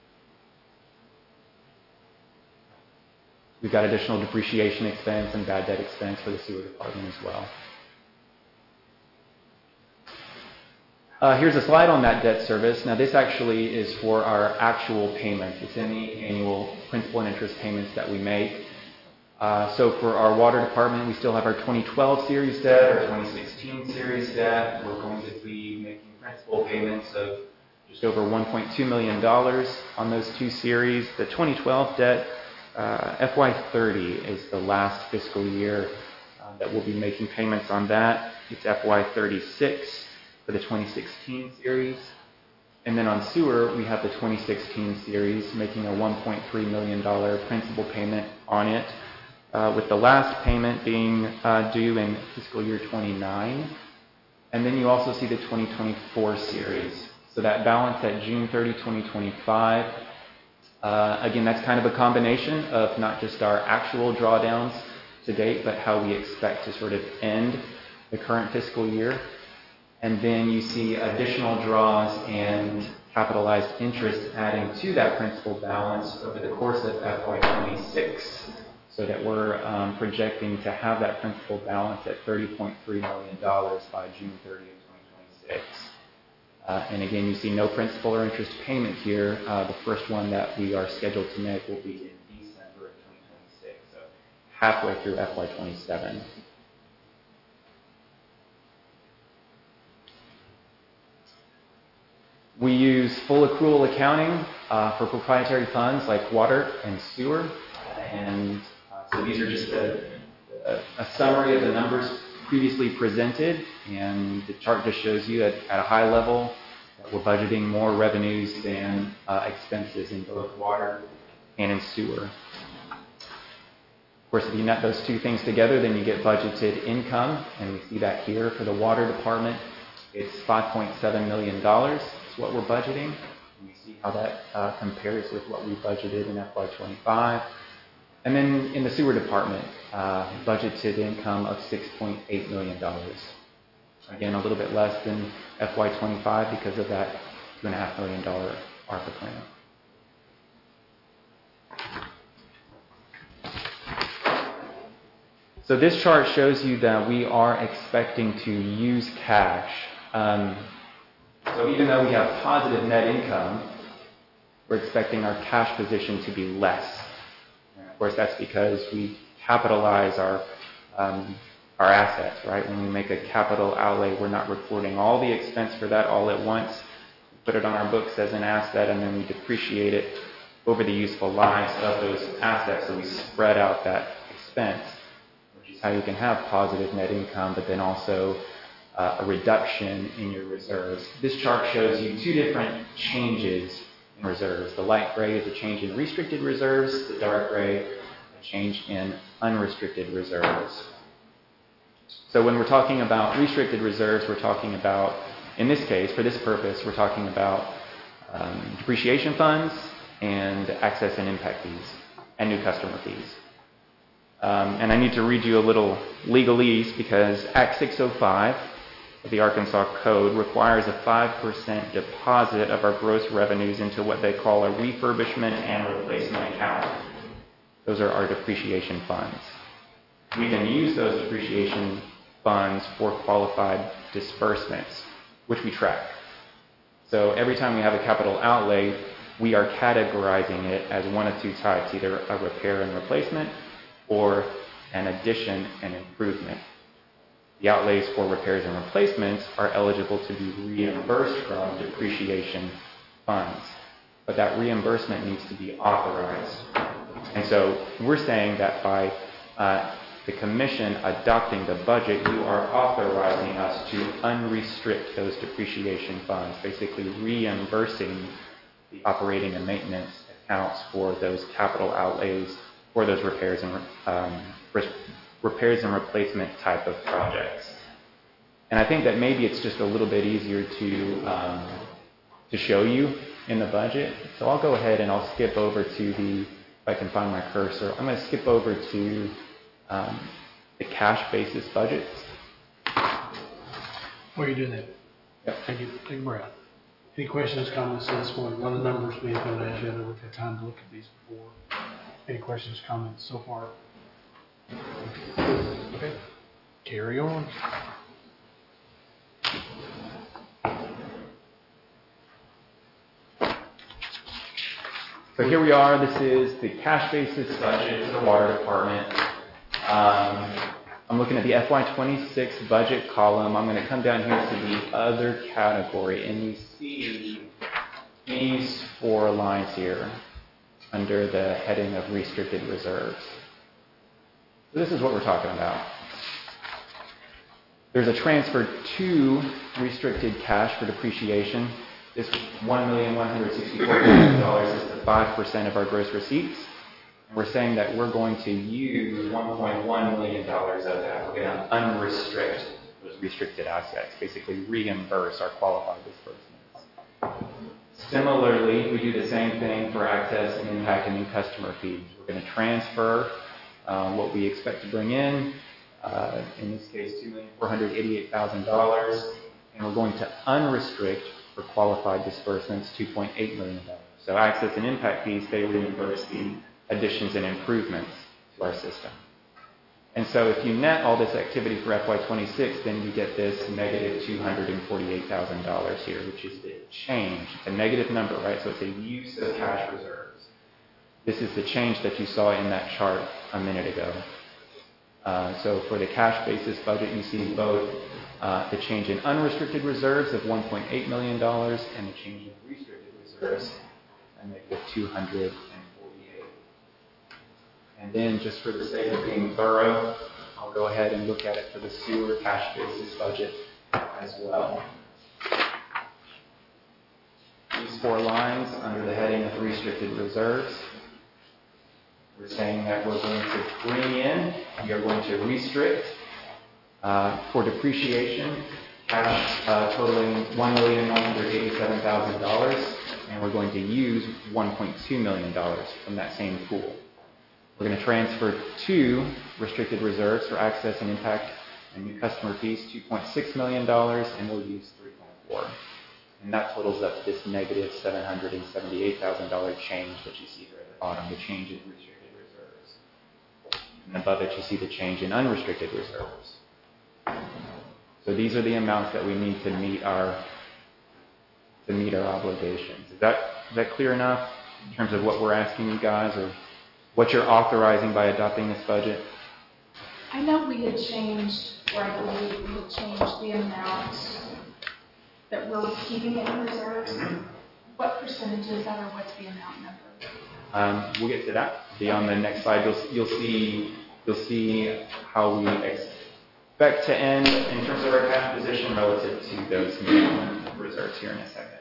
We've got additional depreciation expense and bad debt expense for the sewer department as well. Uh, here's a slide on that debt service. Now this actually is for our actual payments. It's in the annual principal and interest payments that we make. Uh, so for our water department, we still have our twenty twelve series debt, our twenty sixteen series debt. We're going to be making principal payments of just over one point two million dollars on those two series. The twenty twelve debt, uh, F Y thirty is the last fiscal year uh, that we'll be making payments on that. It's F Y thirty-six for the twenty sixteen series. And then on sewer, we have the twenty sixteen series, making a one point three million dollars principal payment on it. Uh, with the last payment being uh, due in fiscal year twenty-nine. And then you also see the twenty twenty-four series. So that balance at June thirtieth, twenty twenty-five, uh, again, that's kind of a combination of not just our actual drawdowns to date, but how we expect to sort of end the current fiscal year. And then you see additional draws and capitalized interest adding to that principal balance over the course of F Y twenty-six, so that we're um, projecting to have that principal balance at thirty point three million dollars by June thirtieth, twenty twenty-six. Uh, and again, you see no principal or interest payment here. Uh, the first one that we are scheduled to make will be in December of twenty twenty-six, so halfway through F Y twenty-seven. We use full accrual accounting uh, for proprietary funds like water and sewer. And uh, so these are just a, a, a summary of the numbers previously presented. And the chart just shows you at, at a high level that we're budgeting more revenues than uh, expenses in both water and in sewer. Of course, if you net those two things together, then you get budgeted income. And we see that here for the water department. It's five point seven million dollars. What we're budgeting. And you see how that uh, compares with what we budgeted in F Y twenty-five. And then in the sewer department, uh, budgeted income of six point eight million dollars. Again, a little bit less than F Y twenty-five because of that two point five million dollars ARPA grant. So this chart shows you that we are expecting to use cash. Um, So even though we have positive net income, we're expecting our cash position to be less. And of course, that's because we capitalize our um, our assets, right? When we make a capital outlay, we're not recording all the expense for that all at once. We put it on our books as an asset, and then we depreciate it over the useful lives of those assets. So we spread out that expense, which is how you can have positive net income, but then also Uh, a reduction in your reserves. This chart shows you two different changes in reserves. The light gray is a change in restricted reserves. The dark gray, a change in unrestricted reserves. So when we're talking about restricted reserves, we're talking about, in this case, for this purpose, we're talking about um, depreciation funds and access and impact fees and new customer fees. Um, and I need to read you a little legalese because Act six oh five of the Arkansas Code requires a five percent deposit of our gross revenues into what they call a refurbishment and replacement account. Those are our depreciation funds. We then use those depreciation funds for qualified disbursements, which we track. So every time we have a capital outlay, we are categorizing it as one of two types, either a repair and replacement or an addition and improvement. The outlays for repairs and replacements are eligible to be reimbursed from depreciation funds, but that reimbursement needs to be authorized. And so we're saying that by uh, the commission adopting the budget, you are authorizing us to unrestrict those depreciation funds, basically reimbursing the operating and maintenance accounts for those capital outlays for those repairs and um, repairs and replacement type of projects. And I think that maybe it's just a little bit easier to um, to show you in the budget. So I'll go ahead and I'll skip over to the, if I can find my cursor, I'm going to skip over to um, the cash basis budgets. While you're doing that, yep. Take, it, take a breath. Any questions, comments at this point? A lot of numbers being put on the agenda. We've had time to look at these before. Any questions, comments so far? Okay, carry on. So here we are. This is the cash basis budget for the water department. Um, I'm looking at the F Y twenty-six budget column. I'm going to come down here to the other category, and you see these four lines here under the heading of restricted reserves. So this is what we're talking about. There's a transfer to restricted cash for depreciation. This one million one hundred sixty-four thousand dollars is the five percent of our gross receipts. And we're saying that we're going to use one point one million dollars of that. We're going to unrestrict those restricted assets, basically reimburse our qualified disbursements. Similarly, we do the same thing for access and impact and new customer fees. We're going to transfer um, what we expect to bring in, uh, in this case two million four hundred eighty-eight thousand dollars, and we're going to unrestrict for qualified disbursements two point eight million dollars. So access and impact fees, they reimburse the additions and improvements to our system. And so if you net all this activity for F Y twenty-six, then you get this negative two hundred forty-eight thousand dollars here, which is the change. It's a negative number, right? So it's a use of cash reserves. This is the change that you saw in that chart a minute ago. Uh, so for the cash basis budget, you see both uh, the change in unrestricted reserves of one point eight million dollars and the change in restricted reserves, a negative two hundred forty-eight. And then just for the sake of being thorough, I'll go ahead and look at it for the sewer cash basis budget as well. These four lines under the heading of restricted reserves, we're saying that we're going to bring in, we are going to restrict uh, for depreciation, cash uh, totaling one million one hundred eighty-seven thousand dollars, and we're going to use one point two million dollars from that same pool. We're going to transfer two restricted reserves for access and impact and new customer fees, two point six million dollars, and we'll use three point four. And that totals up to this negative seven hundred seventy-eight thousand dollars change that you see here at the bottom, the change in restricted reserves. And above it, you see the change in unrestricted reserves. So these are the amounts that we need to meet our to meet our obligations. Is that is that clear enough in terms of what we're asking you guys, or what you're authorizing by adopting this budget? I know we had changed, or I believe we had changed the amount that we're keeping in reserves. What percentage is that, or what's the amount number? Um, we'll get to that. Be on the next slide. You'll you'll see you'll see how we expect to end in terms of our cash position relative to those minimum reserves here in a second.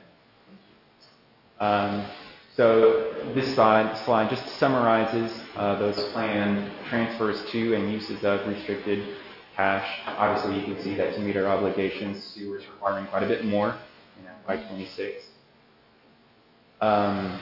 Um, so this slide slide just summarizes uh, those planned transfers to and uses of restricted cash. Obviously, you can see that to meet our obligations, sewer is requiring quite a bit more in F Y twenty-six. Um,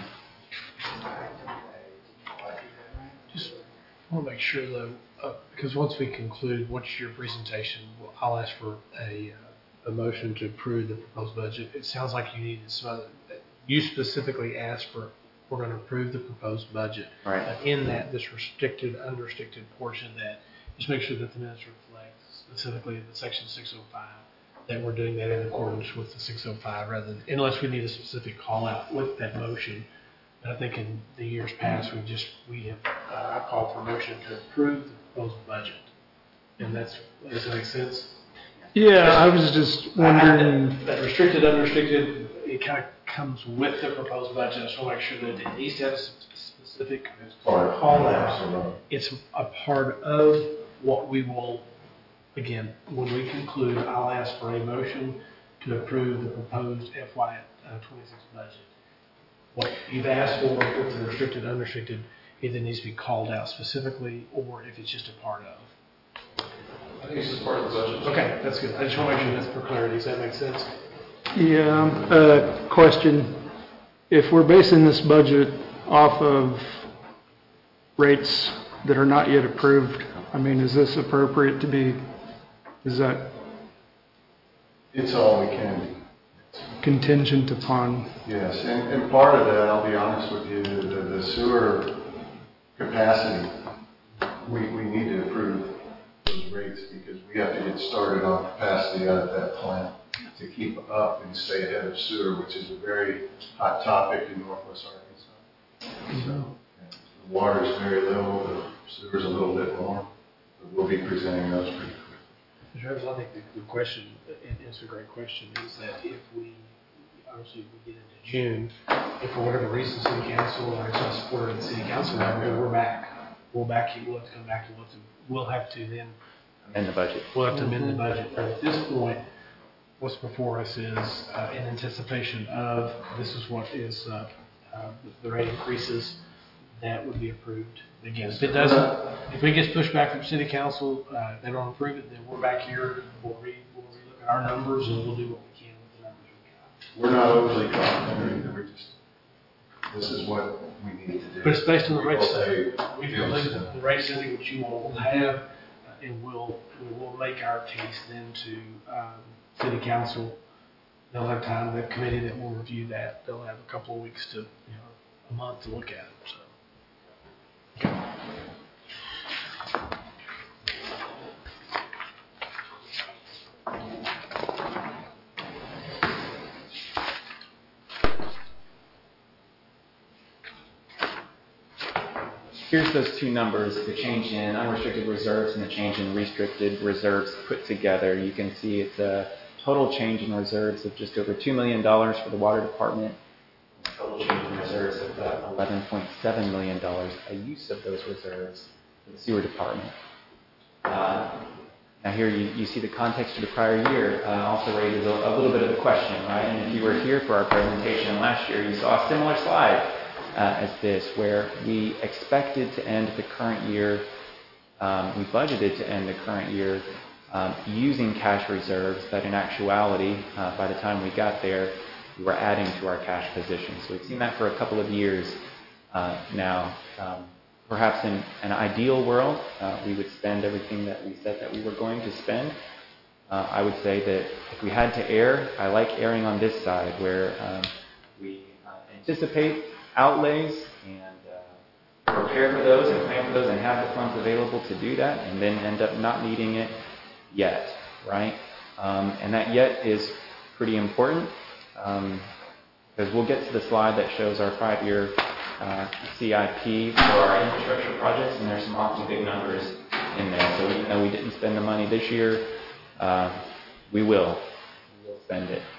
Just want to make sure, though, uh, because once we conclude, once your presentation, well, I'll ask for a, uh, a motion to approve the proposed budget. It sounds like you needed some other, you specifically asked for, we're going to approve the proposed budget. Right. Uh, in that, this restricted, unrestricted portion, that just make sure that the minutes reflect specifically the section six oh five, that we're doing that in accordance with the six oh five, rather than, unless we need a specific call out with that motion. But I think in the years past, we just, we have, uh, I called for a motion to approve the proposed budget. And that's, does that make sense? Yeah, I was just wondering. That, that restricted, unrestricted, it kind of comes with the proposed budget. I just want to make sure that it needs to have a specific call out. It's a part of what we will, again, when we conclude, I'll ask for a motion to approve the proposed F Y twenty-six budget. What you've asked for with the restricted, unrestricted, either needs to be called out specifically, or if it's just a part of. I think it's just part of the budget. Okay, that's good. I just want to make sure that's for clarity. Does that make sense? Yeah, uh, question. If we're basing this budget off of rates that are not yet approved, I mean, is this appropriate to be, is that It's all we can do. contingent upon? Yes, and, and part of that, I'll be honest with you, the, the sewer capacity, we, we need to approve those rates because we have to get started on capacity out of that plant to keep up and stay ahead of sewer, which is a very hot topic in Northwest Arkansas. So, the water is very low, the sewer's a little bit more, but we'll be presenting those pretty quickly. Travis, I think the, the question, and it's a great question, is that if we, obviously we get into June, if for whatever reason city council or it's not supported at the city council level, we're back. We'll back you, we'll have to come back, we'll have to, we'll have to then amend the budget. We'll have to amend the budget. But at this point, what's before us is uh, in anticipation of, this is what is uh, uh, the rate increases that would be approved. Again, if it doesn't, if it gets pushed back from city council, uh, they don't approve it, then we're back here, we'll, re, we'll our numbers, and we'll do what we can with the numbers we got. We're not overly confident, we're just, this is what we need to do. But it's based on the rate We'll study. say, We feels believe so. that the rate study which you all will have, uh, and we'll, we will make our case then to um, city council. They'll have time, the committee that will review that, they'll have a couple of weeks to, you know, a month to look at it, so. Here's those two numbers, the change in unrestricted reserves and the change in restricted reserves put together. You can see it's a total change in reserves of just over two million dollars for the water department. Total change in reserves of about eleven point seven million dollars, a use of those reserves for the sewer department. Uh, now here you, you see the context to the prior year uh, also raises a, a little bit of a question, right? And if you were here for our presentation last year, you saw a similar slide uh, as this, where we expected to end the current year, um, we budgeted to end the current year um, using cash reserves, but in actuality, uh, by the time we got there, we were adding to our cash position. So we've seen that for a couple of years uh, now. Um, perhaps in an ideal world, uh, we would spend everything that we said that we were going to spend. Uh, I would say that if we had to err, I like erring on this side, where um, we uh, anticipate outlays and uh, prepare for those and plan for those and have the funds available to do that, and then end up not needing it yet, right? Um, and that yet is pretty important. Um, because we'll get to the slide that shows our five-year uh, C I P for our infrastructure projects, and there's some awfully big numbers in there. So even though we didn't spend the money this year, uh, we will. We will spend it.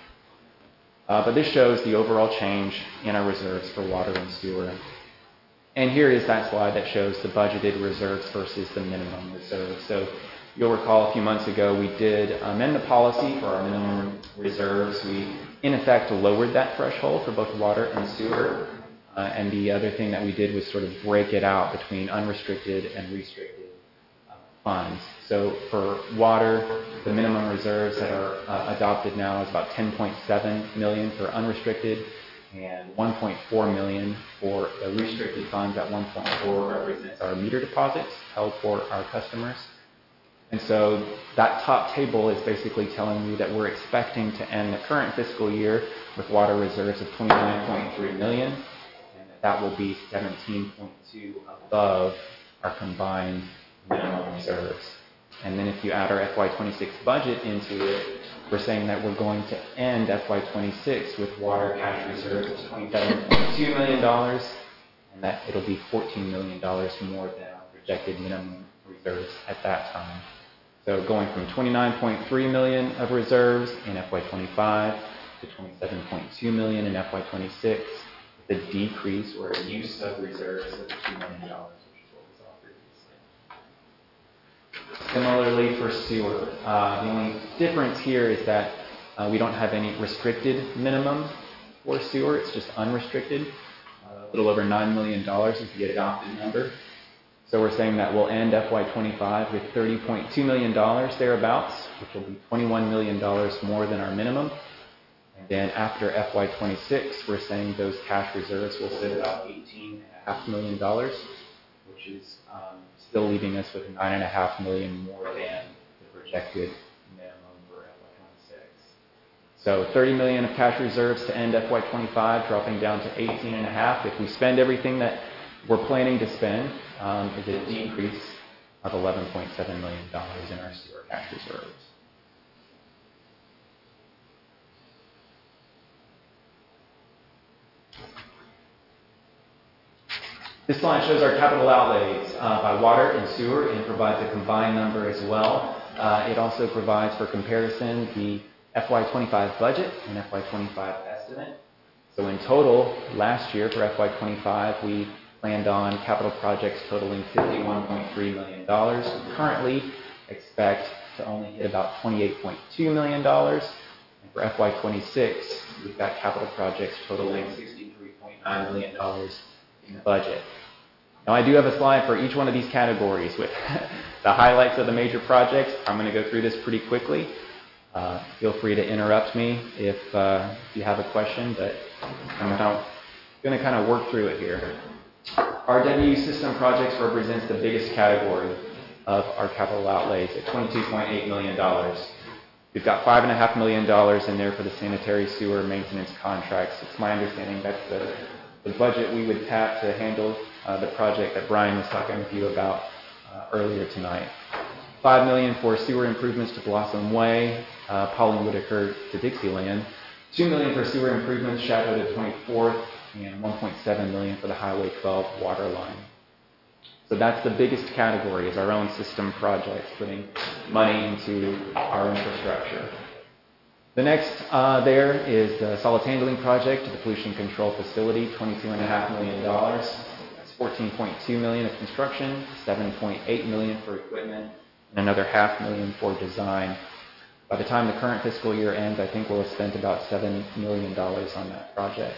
Uh, but this shows the overall change in our reserves for water and sewer. And here is that slide that shows the budgeted reserves versus the minimum reserves. So you'll recall a few months ago we did amend the policy for our minimum reserves. We, in effect, lowered that threshold for both water and sewer. Uh, and the other thing that we did was sort of break it out between unrestricted and restricted uh, funds. So for water, the minimum reserves that are uh, adopted now is about ten point seven million dollars for unrestricted and one point four million dollars for the restricted funds. At one point four represents our meter deposits held for our customers. And so that top table is basically telling you that we're expecting to end the current fiscal year with water reserves of twenty-nine point three million dollars, and that will be seventeen point two above our combined minimum reserves. And then if you add our F Y twenty-six budget into it, we're saying that we're going to end F Y twenty-six with water cash reserves of twenty-seven point two million dollars, and that it'll be fourteen million dollars more than our projected minimum reserves at that time. So going from twenty-nine point three million dollars of reserves in F Y twenty-five to twenty-seven point two million dollars in F Y twenty-six, with a decrease or a use of reserves of two million dollars, which is what we saw previously. Similarly for sewer, uh, the only difference here is that uh, we don't have any restricted minimum for sewer. It's just unrestricted. Uh, a little over nine million dollars is the adopted number. So we're saying that we'll end F Y twenty-five with thirty point two million dollars thereabouts, which will be twenty-one million dollars more than our minimum. And then after F Y twenty-six, we're saying those cash reserves will sit about eighteen point five million dollars, which is um, still leaving us with nine point five million dollars more than the projected minimum for F Y twenty-six. So thirty million dollars of cash reserves to end F Y twenty-five, dropping down to eighteen point five. If we spend everything that we're planning to spend, um, is a decrease of eleven point seven million dollars in our sewer cash reserves. This slide shows our capital outlays uh, by water and sewer and provides a combined number as well. Uh, it also provides for comparison the F Y twenty-five budget and F Y twenty-five estimate. So in total, last year for F Y twenty-five, we planned on capital projects totaling fifty-one point three million dollars. We currently expect to only hit about twenty-eight point two million dollars. And for F Y twenty-six, we've got capital projects totaling sixty-three point nine million dollars in the budget. Now, I do have a slide for each one of these categories with the highlights of the major projects. I'm going to go through this pretty quickly. Uh, feel free to interrupt me if, uh, if you have a question, but I'm going to kind of work through it here. Our W system projects represents the biggest category of our capital outlays at twenty-two point eight million dollars. We've got five point five million dollars in there for the sanitary sewer maintenance contracts. It's my understanding that's the, the budget we would tap to handle uh, the project that Brian was talking with you about uh, earlier tonight. five million dollars for sewer improvements to Blossom Way, uh, Pauline Whitaker to Dixieland, two million dollars for sewer improvements Chateau to twenty-fourth, and one point seven million dollars for the Highway twelve water line. So that's the biggest category, is our own system projects, putting money into our infrastructure. The next uh, there is the solids handling project to the pollution control facility, twenty-two point five million dollars. That's fourteen point two million dollars of construction, seven point eight million dollars for equipment, and another half million for design. By the time the current fiscal year ends, I think we'll have spent about seven million dollars on that project.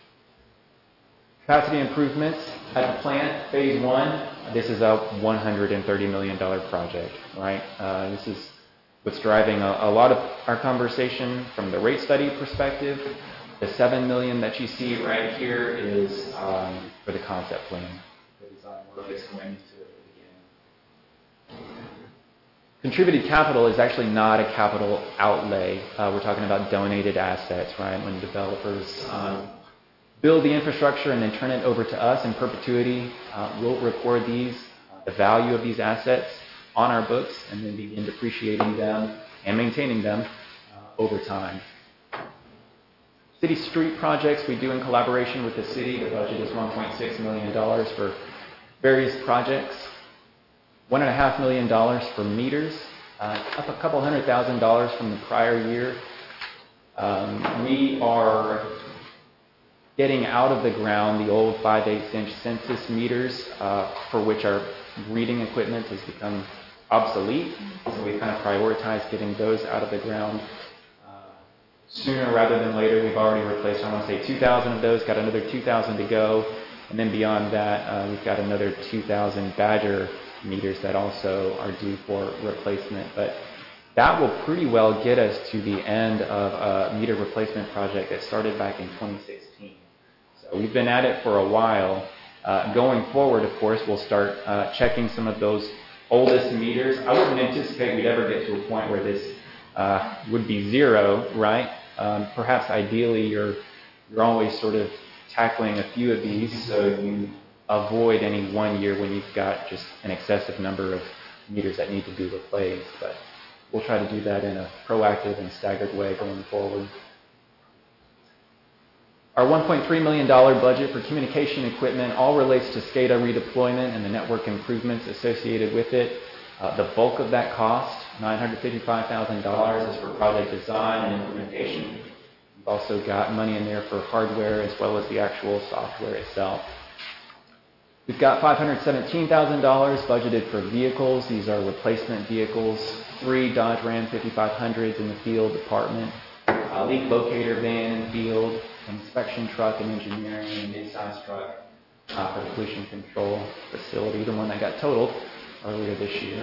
Capacity improvements at the plant, phase one, this is a one hundred thirty million dollars project, right? Uh, this is what's driving a, a lot of our conversation from the rate study perspective. The seven million dollars that you see right here is um, for the concept plan. The design work is going into it again. Contributed capital is actually not a capital outlay. Uh, we're talking about donated assets, right? When developers um, build the infrastructure and then turn it over to us in perpetuity, uh, we'll record these, uh, the value of these assets on our books, and then begin depreciating them and maintaining them uh, over time. City street projects we do in collaboration with the city. The budget is one point six million dollars for various projects. one point five million dollars for meters, uh, up a couple hundred thousand dollars from the prior year. Um, we are getting out of the ground the old five eighths inch census meters, uh, for which our reading equipment has become obsolete. So we kind of prioritize getting those out of the ground uh, sooner rather than later. We've already replaced, I want to say, two thousand of those, got another two thousand to go. And then beyond that, uh, we've got another two thousand Badger meters that also are due for replacement. But that will pretty well get us to the end of a meter replacement project that started back in twenty sixteen. So we've been at it for a while. Uh, going forward, of course, we'll start uh, checking some of those oldest meters. I wouldn't anticipate we'd ever get to a point where this uh, would be zero, right? Um, perhaps ideally you're, you're always sort of tackling a few of these so you avoid any one year when you've got just an excessive number of meters that need to be replaced. But we'll try to do that in a proactive and staggered way going forward. Our one point three million dollars budget for communication equipment all relates to SCADA redeployment and the network improvements associated with it. Uh, the bulk of that cost, nine hundred fifty-five thousand dollars, is for project design and implementation. We've also got money in there for hardware as well as the actual software itself. We've got five hundred seventeen thousand dollars budgeted for vehicles. These are replacement vehicles, three Dodge Ram fifty-five hundreds in the field department, a leak locator van in the field, inspection truck and engineering, and mid-size truck uh, for the pollution control facility, the one that got totaled earlier this year.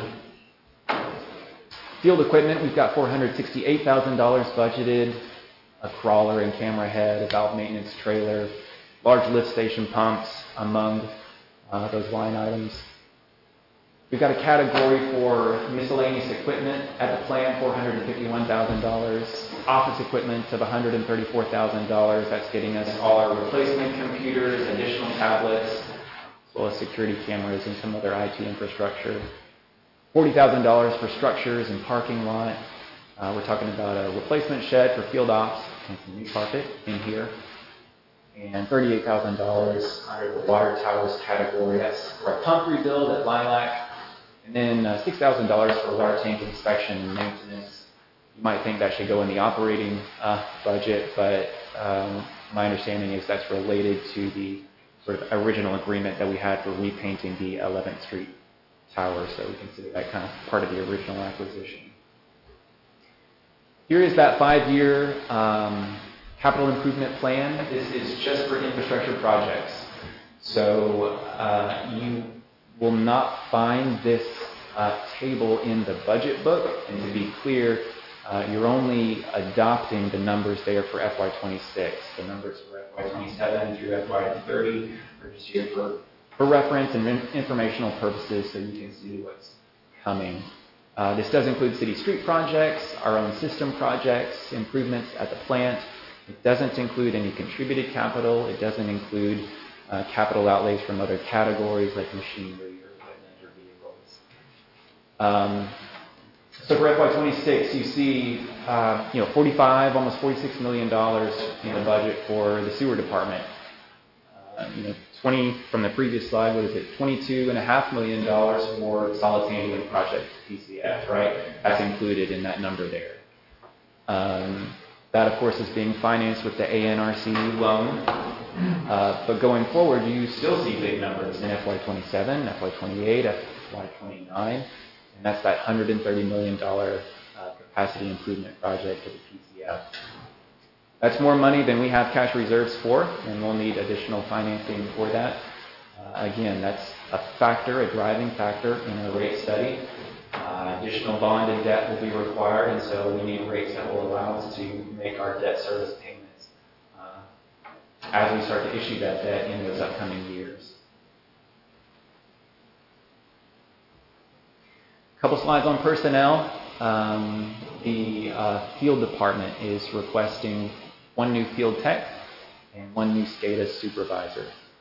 Field equipment, we've got four hundred sixty-eight thousand dollars budgeted, a crawler and camera head, a valve maintenance trailer, large lift station pumps among uh, those line items. We've got a category for miscellaneous equipment at the plant, four hundred fifty-one thousand dollars. Office equipment of one hundred thirty-four thousand dollars. That's getting us all our replacement computers, additional tablets, as well as security cameras and some other I T infrastructure. forty thousand dollars for structures and parking lot. Uh, we're talking about a replacement shed for field ops and some new carpet in here. And thirty-eight thousand dollars under the water towers category. That's for a pump rebuild at Lilac. And then uh, six thousand dollars for water tank inspection and maintenance. You might think that should go in the operating uh, budget, but um, my understanding is that's related to the sort of original agreement that we had for repainting the eleventh Street Tower, so we consider that kind of part of the original acquisition. Here is that five-year um, capital improvement plan. This is just for infrastructure projects. So uh, you will not find this uh, table in the budget book. And to be clear, uh, you're only adopting the numbers there for F Y twenty-six. The numbers for F Y twenty-seven through F Y thirty are just here for, for reference and informational purposes so you can see what's coming. Uh, this does include city street projects, our own system projects, improvements at the plant. It doesn't include any contributed capital. It doesn't include uh, capital outlays from other categories like machinery or equipment or vehicles. Um, so for F Y twenty-six, you see, uh, you know, forty-five, almost forty-six million dollars in the budget for the sewer department. Uh, you know, twenty from the previous slide. What is it? twenty-two point five million dollars for solid handling project P C F. Right? That's included in that number there. Um, that, of course, is being financed with the A N R C loan. Uh, but going forward, you still see big numbers in F Y twenty-seven, F Y twenty-eight, F Y twenty-nine. And that's that one hundred thirty million dollars uh, capacity improvement project for the P C F. That's more money than we have cash reserves for, and we'll need additional financing for that. Uh, again, that's a factor, a driving factor in our rate study. Uh, additional bond and debt will be required, and so we need rates that will allow us to make our debt service payments uh, as we start to issue that debt in those upcoming years. A couple slides on personnel. Um, the uh, field department is requesting one new field tech and one new SCADA supervisor.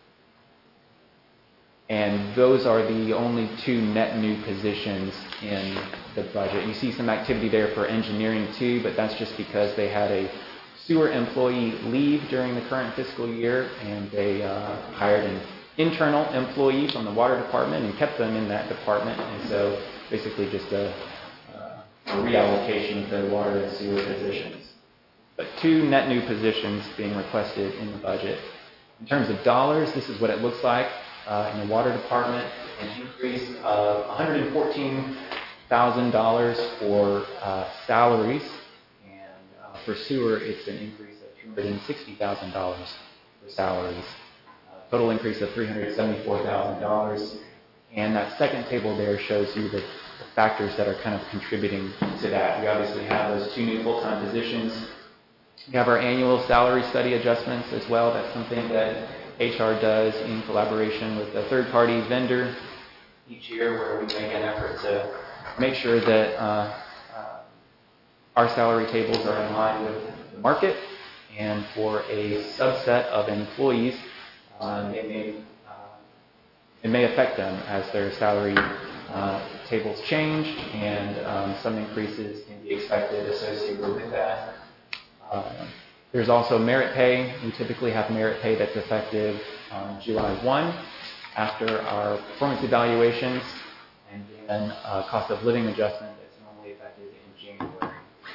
And those are the only two net new positions in the budget. You see some activity there for engineering too, but that's just because they had a sewer employee leave during the current fiscal year, and they uh, hired an internal employee from the water department and kept them in that department. And so basically just a, uh, a reallocation of their water and sewer positions. But two net new positions being requested in the budget. In terms of dollars, this is what it looks like. Uh, in the water department, an increase of one hundred fourteen thousand dollars for uh, salaries, and uh, for sewer, it's an increase of two hundred sixty thousand dollars for salaries. Uh, total increase of three hundred seventy-four thousand dollars. And that second table there shows you the, the factors that are kind of contributing to that. We obviously have those two new full-time positions. We have our annual salary study adjustments as well. That's something that H R does in collaboration with a third-party vendor each year, where we make an effort to make sure that uh, uh, our salary tables are in line with the market. And for a subset of employees, um, it may uh, it may affect them as their salary uh, tables change, and um, some increases can be expected associated with that. Uh, There's also merit pay. We typically have merit pay that's effective on July first after our performance evaluations, and then a cost of living adjustment that's normally effective in January.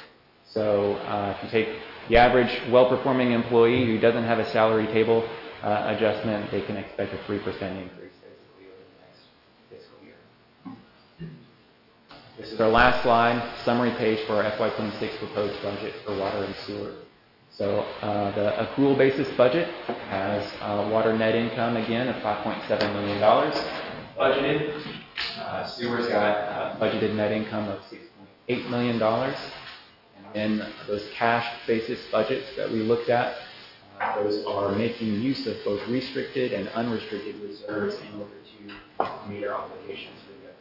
So uh, if you take the average well-performing employee who doesn't have a salary table uh, adjustment, they can expect a three percent increase basically over the next fiscal year. This is our last slide, summary page for our F Y twenty-six proposed budget for water and sewer. So uh, the accrual basis budget has uh, water net income again of five point seven million dollars budgeted. Uh, sewer's got uh, budgeted net income of six point eight million dollars. And then those cash basis budgets that we looked at, uh, those are making use of both restricted and unrestricted reserves in order to meet our obligations for the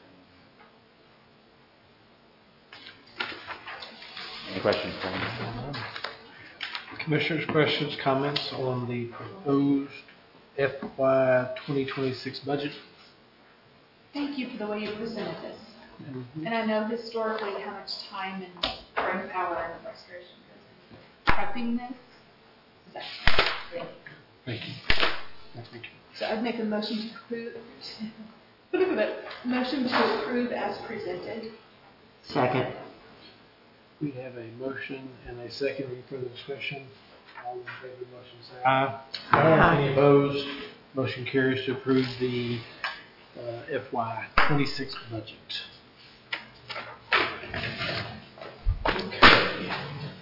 upcoming year. Any questions for me? Commissioners, questions, comments on the proposed F Y twenty twenty-six budget? Thank you for the way you presented this. Mm-hmm. And I know historically how much time and brain power and frustration goes into prepping this. So that's great. Thank you. Thank you. So I'd make a motion to approve. What is it? Motion to approve as presented. Second. We have a motion and a second. Any further discussion? All in favor of the motion say aye. Aye. Any opposed? Motion carries to approve the uh, F Y twenty-six budget. Okay.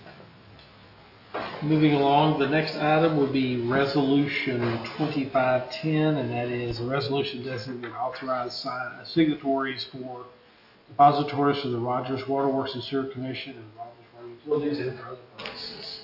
Moving along, the next item would be Resolution twenty-five ten, and that is a resolution designating authorized sign- signatories for depositories for the Rogers Waterworks and Sewer Commission and Rogers utilities and for other purposes.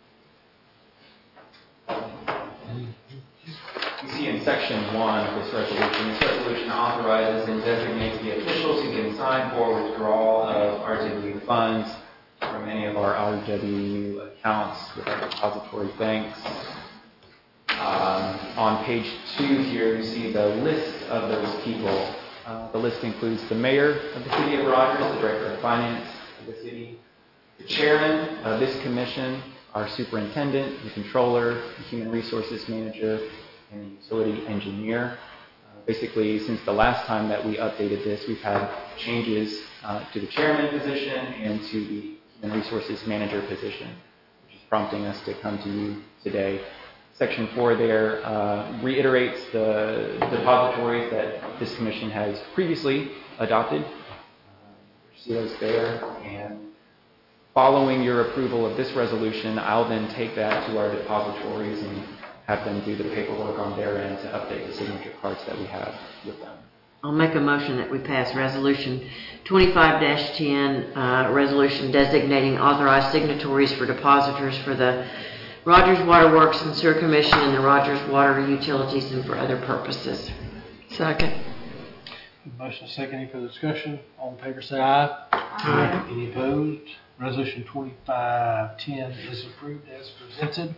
You see in section one of this resolution, this resolution authorizes and designates the officials who can sign for withdrawal of R W funds from any of our R W accounts with our depository banks. Um, on page two here, you see the list of those people. Uh, the list includes the mayor of the city of Rogers, the director of finance of the city, the chairman of this commission, our superintendent, the controller, the human resources manager, and the utility engineer. Uh, basically, since the last time that we updated this, we've had changes uh, to the chairman position and to the human resources manager position, which is prompting us to come to you today. Section four there uh, reiterates the depositories that this commission has previously adopted. Uh, you see those there. And following your approval of this resolution, I'll then take that to our depositories and have them do the paperwork on their end to update the signature cards that we have with them. I'll make a motion that we pass Resolution twenty-five dash ten, uh, resolution designating authorized signatories for depositors for the Rogers Water Works and Sewer Commission and the Rogers Water Utilities and for other purposes. Second. Motion second. Any further discussion? All in favor say aye. Aye. Any opposed? Resolution twenty-five ten is approved as presented.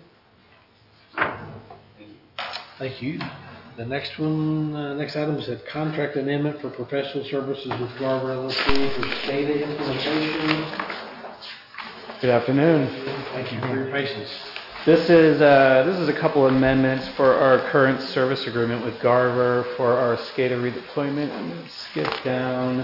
Thank you. The next one, uh, next item is a contract amendment for professional services with Garver L L C for SCADA implementation. Good afternoon. Thank you for your patience. This is uh, this is a couple amendments for our current service agreement with Garver for our SCADA redeployment. I'm going to skip down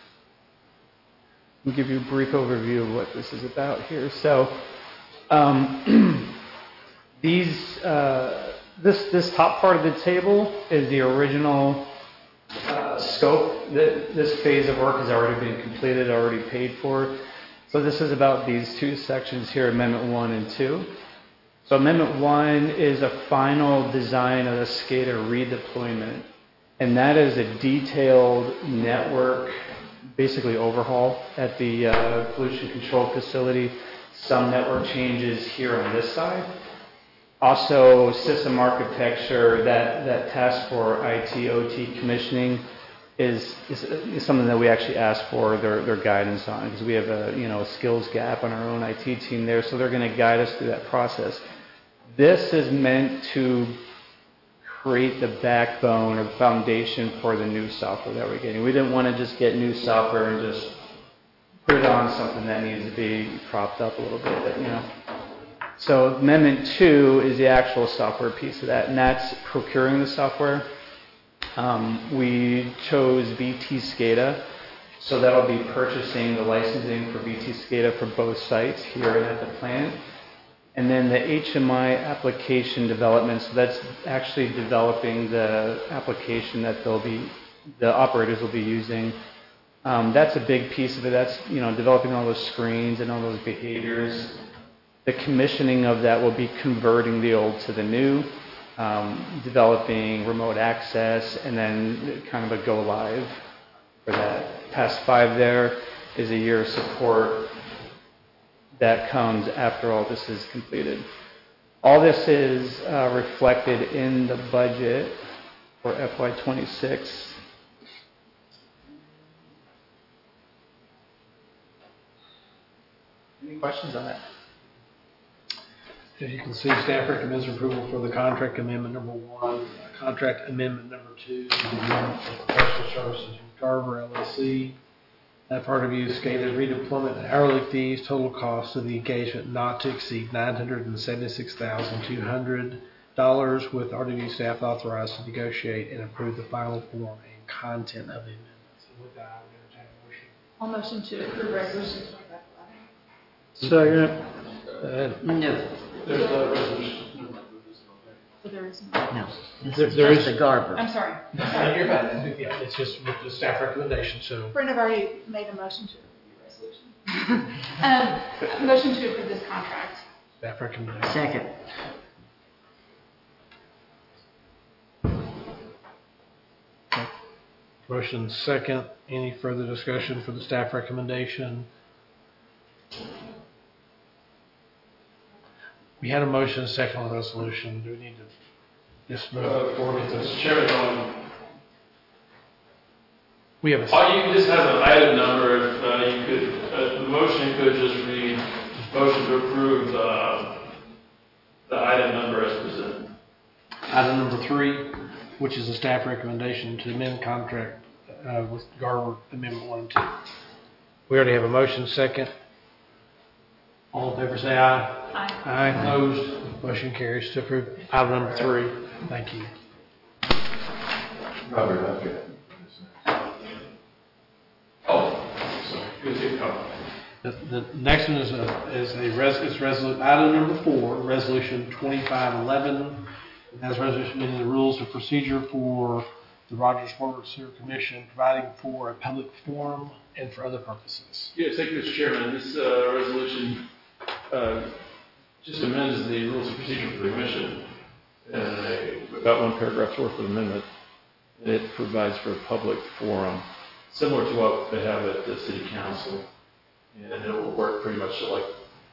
and give you a brief overview of what this is about here. So, um, these uh, this this top part of the table is the original uh, scope. That this phase of work has already been completed, already paid for. So this is about these two sections here, Amendment one and two. So Amendment one is a final design of the SCADA redeployment, and that is a detailed network, basically overhaul at the uh, pollution control facility. Some network changes here on this side. Also, system architecture, that, that task for I T O T commissioning is, is, is something that we actually ask for their, their guidance on, because we have a, you know, a skills gap on our own I T team there, so they're going to guide us through that process. This is meant to create the backbone or the foundation for the new software that we're getting. We didn't want to just get new software and just put it on something that needs to be propped up a little bit, you know. So Amendment two is the actual software piece of that, and that's procuring the software. Um, we chose V T SCADA, so that'll be purchasing the licensing for V T SCADA for both sites here and at the plant. And then the H M I application development, so that's actually developing the application that they'll be, the operators will be using. Um, that's a big piece of it. That's, you know, developing all those screens and all those behaviors. The commissioning of that will be converting the old to the new, um, developing remote access, and then kind of a go live for that. Past five there is a year of support that comes after all this is completed. All this is uh, reflected in the budget for F Y twenty-six. Any questions on that? As you can see, staff recommends approval for the contract amendment number one, contract amendment number two, the agreement for professional services with Garver L L C. That part of you SCADA redeployment and hourly fees, total cost of the engagement not to exceed nine hundred seventy-six thousand two hundred dollars, with R W staff authorized to negotiate and approve the final form and content of the amendments. And with that, I would entertain a motion. I'll motion to approve resolution Second. Uh, no. There's no resolution. So there is no. No. There, there Just is the Garver. I'm sorry. Uh, you're fine. Yeah, it's just with the staff recommendation. So, Brent, I've already made a motion to approve your resolution. um, motion to approve this contract. staff recommendation. Second. Motion second. Any further discussion for the staff recommendation? We had a motion, second on the resolution. Do we need to just move Uh, forward with Mister this? Chairman, on, We have a, oh, you can just have an item number, if uh, you could, uh, the motion could just read, motion to approve uh, the item number as presented. item number three, which is a staff recommendation to amend contract uh, with Garber Amendment one and two. We already have a motion, second. All in favor say aye. Aye. Aye. Opposed? Motion carries to approve item number three. Thank you. Robert, okay. Oh, sorry. Good to come. The, the next one is a, is a res, is resolu, item number four, resolution twenty-five eleven. It has resolution amending the rules of procedure for the Rogers Water Sewer Commission, providing for a public forum and for other purposes. Yes, thank you, Mister Chairman. This uh, resolution uh, just amends the rules of procedure for the commission. Uh, about one paragraph's worth of amendment. It provides for a public forum, similar to what they have at the city council. And it will work pretty much like.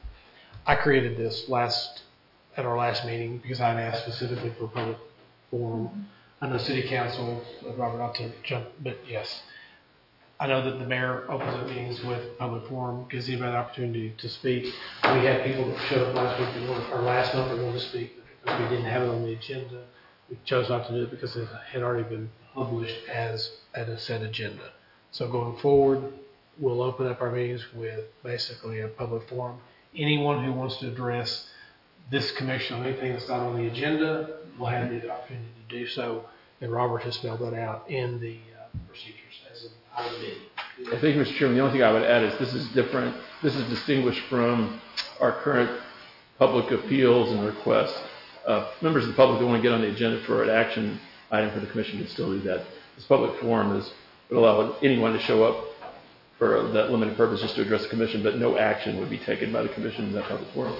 I created this last, at our last meeting, because I had asked specifically for a public forum. I know city council, uh, Robert, not to jump, but yes. I know that the mayor opens up meetings with public forum, gives anybody the opportunity to speak. We had people that showed up last week, that wanted, or last month, that wanted to speak, but we didn't have it on the agenda. We chose not to do it because it had already been published as, as a set agenda. So going forward, we'll open up our meetings with basically a public forum. Anyone who wants to address this commission on anything that's not on the agenda will have the opportunity to do so. And Robert has spelled that out in the uh, procedures as an item B. I think, Mister Chairman, the only thing I would add is this is different. This is distinguished from our current public appeals and requests. Uh, members of the public that want to get on the agenda for an action item for the commission can still do that. This public forum is would allow anyone to show up for that limited purpose, just to address the commission, but no action would be taken by the commission in that public forum.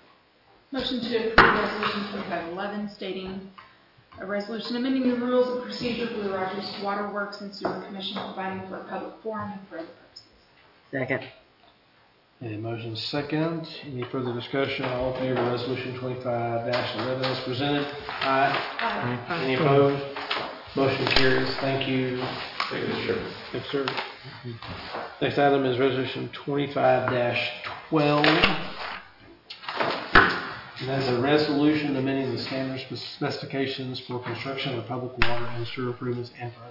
Motion to approve resolution twenty-five eleven stating a resolution amending the rules of procedure for the Rogers Water Works and Sewer Commission, providing for a public forum and for other purposes. Second. Any motion second? Any further discussion? All in favor of resolution twenty-five eleven as presented? Aye. Aye. Any opposed? Motion carries. Thank you. Thank you, Mister Chairman. Yes, sir. Next item is resolution twenty-five twelve. And that's a resolution amending the standard spec- specifications for construction of public water and sewer improvements and for other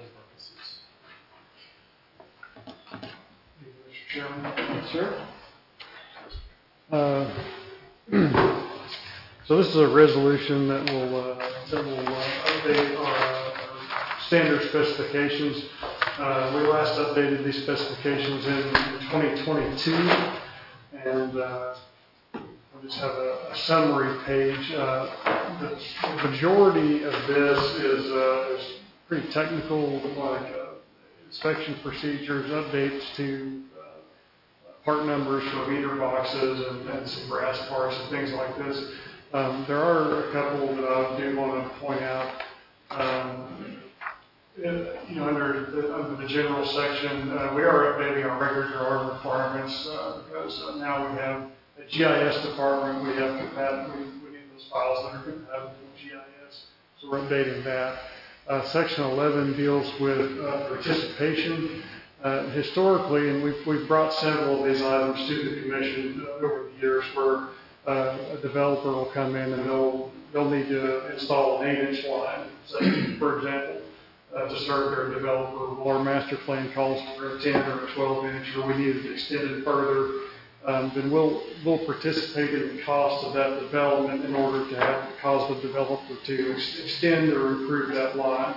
purposes. Mister Chairman. Yes, sir. Uh, So this is a resolution that will, uh, that will uh, update our uh, standard specifications. Uh, We last updated these specifications in twenty twenty-two, and uh, I just have a a summary page. Uh, The the majority of this is uh, is pretty technical, like uh, inspection procedures, updates to uh, part numbers for meter boxes and and some brass parts and things like this. Um, There are a couple that I do want to point out. Um, in- You know, under the, under the general section, uh, we are updating our record drawing requirements, uh, because uh, now we have a G I S department, we have compat, we, we need those files that are compatible with G I S, so we're updating that. Uh, section eleven deals with, uh, participation. Uh, historically, and we've, we've brought several of these items to the commission uh, over the years, where uh, a developer will come in and they'll, they'll need to install an eight inch line, say, for example. Uh, to serve their developer, or our master plan calls for a ten or a twelve inch, or we need it extended further, um, then we'll, we'll participate in the cost of that development in order to have, cause the developer to ex- extend or improve that line.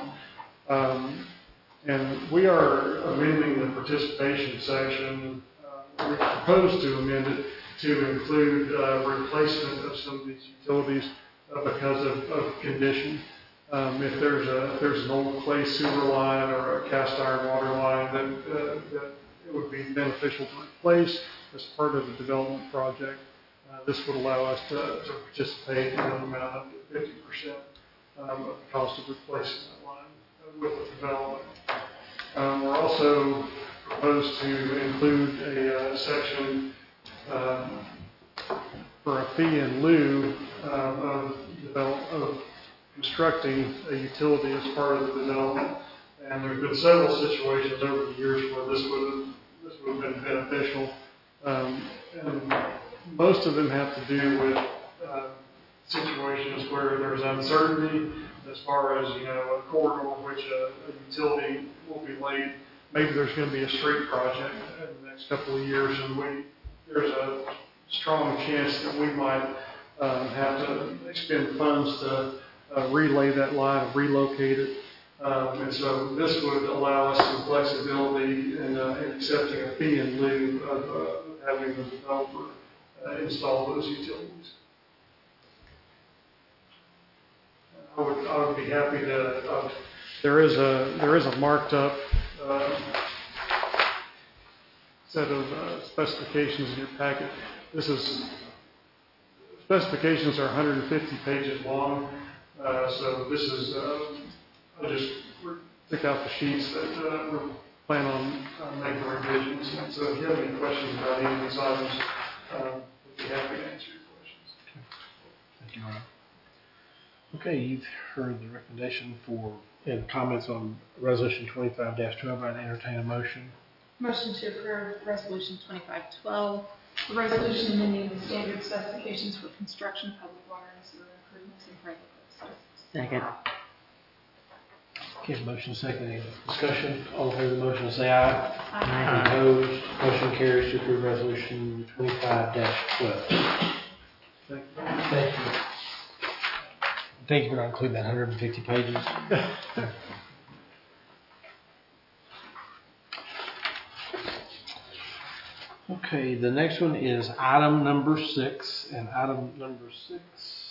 Um, and we are amending the participation section, uh, we propose to amend it to include, uh, replacement of some of these utilities uh, because of, of condition. Um, if there's a, if there's an old clay sewer line or a cast iron water line that, uh, that it would be beneficial to replace as part of the development project, uh, this would allow us to, to participate in an amount of fifty percent um, of the cost of replacing that line with the development. Um, we're also proposed to include a uh, section um, for a fee in lieu um, of, develop, of constructing a utility as part of the development. And there have been several situations over the years where this would have, this would have been beneficial. Um, and most of them have to do with uh, situations where there's uncertainty as far as, you know, a corridor which a, a utility will be laid. Maybe there's going to be a street project in the next couple of years, and we there's a strong chance that we might um, have to expend funds to uh, relay that line, relocate it. Um, and so this would allow us some flexibility in, uh, in accepting a fee in lieu of uh, having the developer uh, install those utilities. I would, I would be happy to, uh, there is a, there is a marked up uh, set of uh, specifications in your packet. This is, specifications are one hundred fifty pages long, uh, so this is, uh, I just took out the sheets that uh, we plan on uh, making revisions. And so if you have any questions about any of these items, uh, we'd be happy to answer your questions. Thank you, Ron. Okay, you've heard the recommendation for and comments on Resolution twenty-five dash twelve. I'd entertain a motion. Motion to approve Resolution twenty-five twelve, a resolution amending the standard specifications for construction, public water, and sewer improvements in private purposes. Second. Okay, motion second. Any discussion? All in favor of the motion, say aye. Aye. Opposed? Motion carries to approve Resolution twenty-five dash twelve. Thank you. Thank you. Thank you for not including that one hundred fifty pages. Okay, the next one is item number six, and item number six,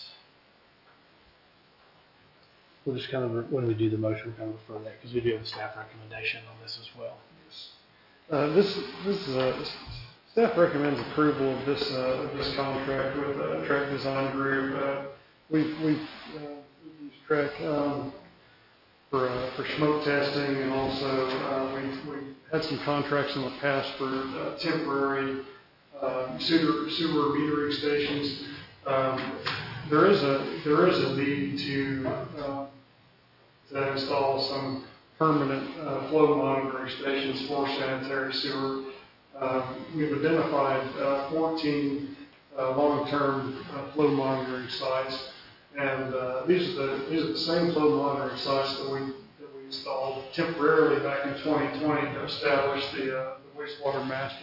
we'll just kind of, when we do the motion, we'll kind of refer to that, because we do have a staff recommendation on this as well. Uh, this, this is a, staff recommends approval of this, uh, of this contract with uh, Track Design Group. Uh, we've, we've uh, used Track um, for, uh, for smoke testing, and also uh, we've, we've had some contracts in the past for uh, temporary uh, sewer, sewer metering stations. Um, there is a there is a need to uh, to install some permanent uh, flow monitoring stations for sanitary sewer. Um, we've identified uh, fourteen uh, long-term uh, flow monitoring sites, and uh, these are the these are the same flow monitoring sites that we that we installed temporarily back in twenty twenty to establish the, uh, the wastewater master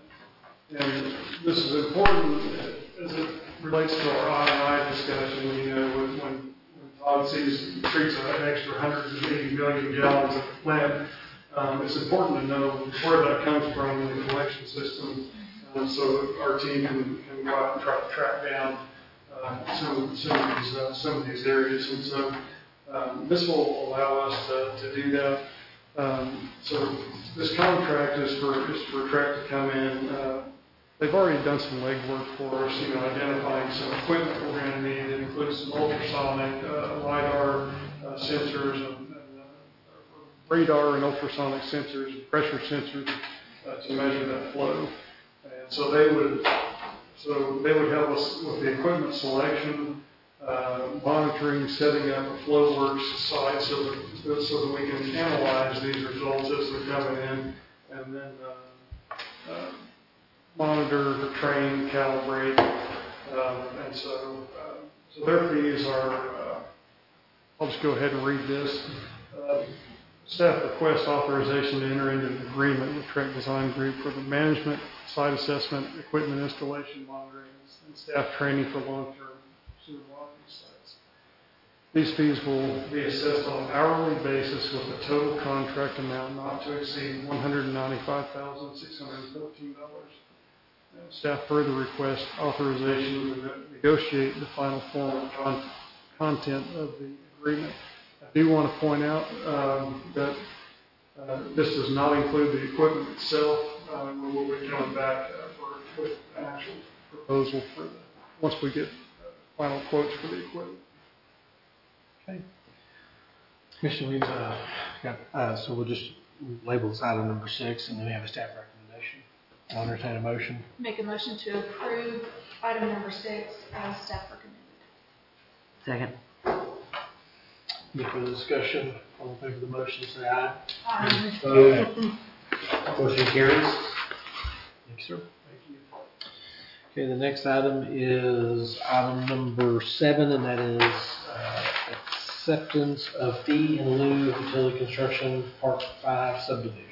plan. And this is important as it relates to our I and I discussion. You know, when, when Todd sees treats an extra one hundred eighty million gallons at the plant, um, it's important to know where that comes from in the collection system, uh, so that our team can, can go out and try to track down uh, some, some of these uh, some of these areas. And so um, this will allow us to, to do that. Um, so this contract is for is for Track to come in. Uh, They've already done some legwork for us, you know, identifying some equipment we're going to need. It includes some ultrasonic, uh, LiDAR uh, sensors, and, and uh, radar and ultrasonic sensors, and pressure sensors uh, to measure that flow. And so they would, so they would help us with the equipment selection, uh, monitoring, setting up a FlowWorks site so that so that we can analyze these results as they're coming in, and then. Uh, uh, monitor, train, calibrate, um, and so uh, so their fees are, uh, I'll just go ahead and read this. Uh, staff requests authorization to enter into an agreement with Track Design Group for the management, site assessment, equipment installation, monitoring, and staff training for long-term sewer monitoring sites. These fees will be assessed on an hourly basis with a total contract amount not to exceed one hundred ninety-five thousand six hundred fourteen dollars. Staff further request authorization to negotiate the final form and con content of the agreement. I do want to point out um, that uh, this does not include the equipment itself. Uh, we will be coming back uh, for, with an actual proposal for the, once we get uh, final quotes for the equipment. Okay. Commissioner, we've uh, got, uh, so we'll just label this item number six, and then we have a staff recommendation. I'll entertain a motion. Make a motion to approve item number six as staff recommended. Second. Any further discussion? All in favor of the motion, say aye. Aye. Opposed? Motion carries. Thank you, sir. Thank you. Okay, the next item is item number seven, and that is uh, acceptance of fee in lieu of utility construction, Part Five subdivision.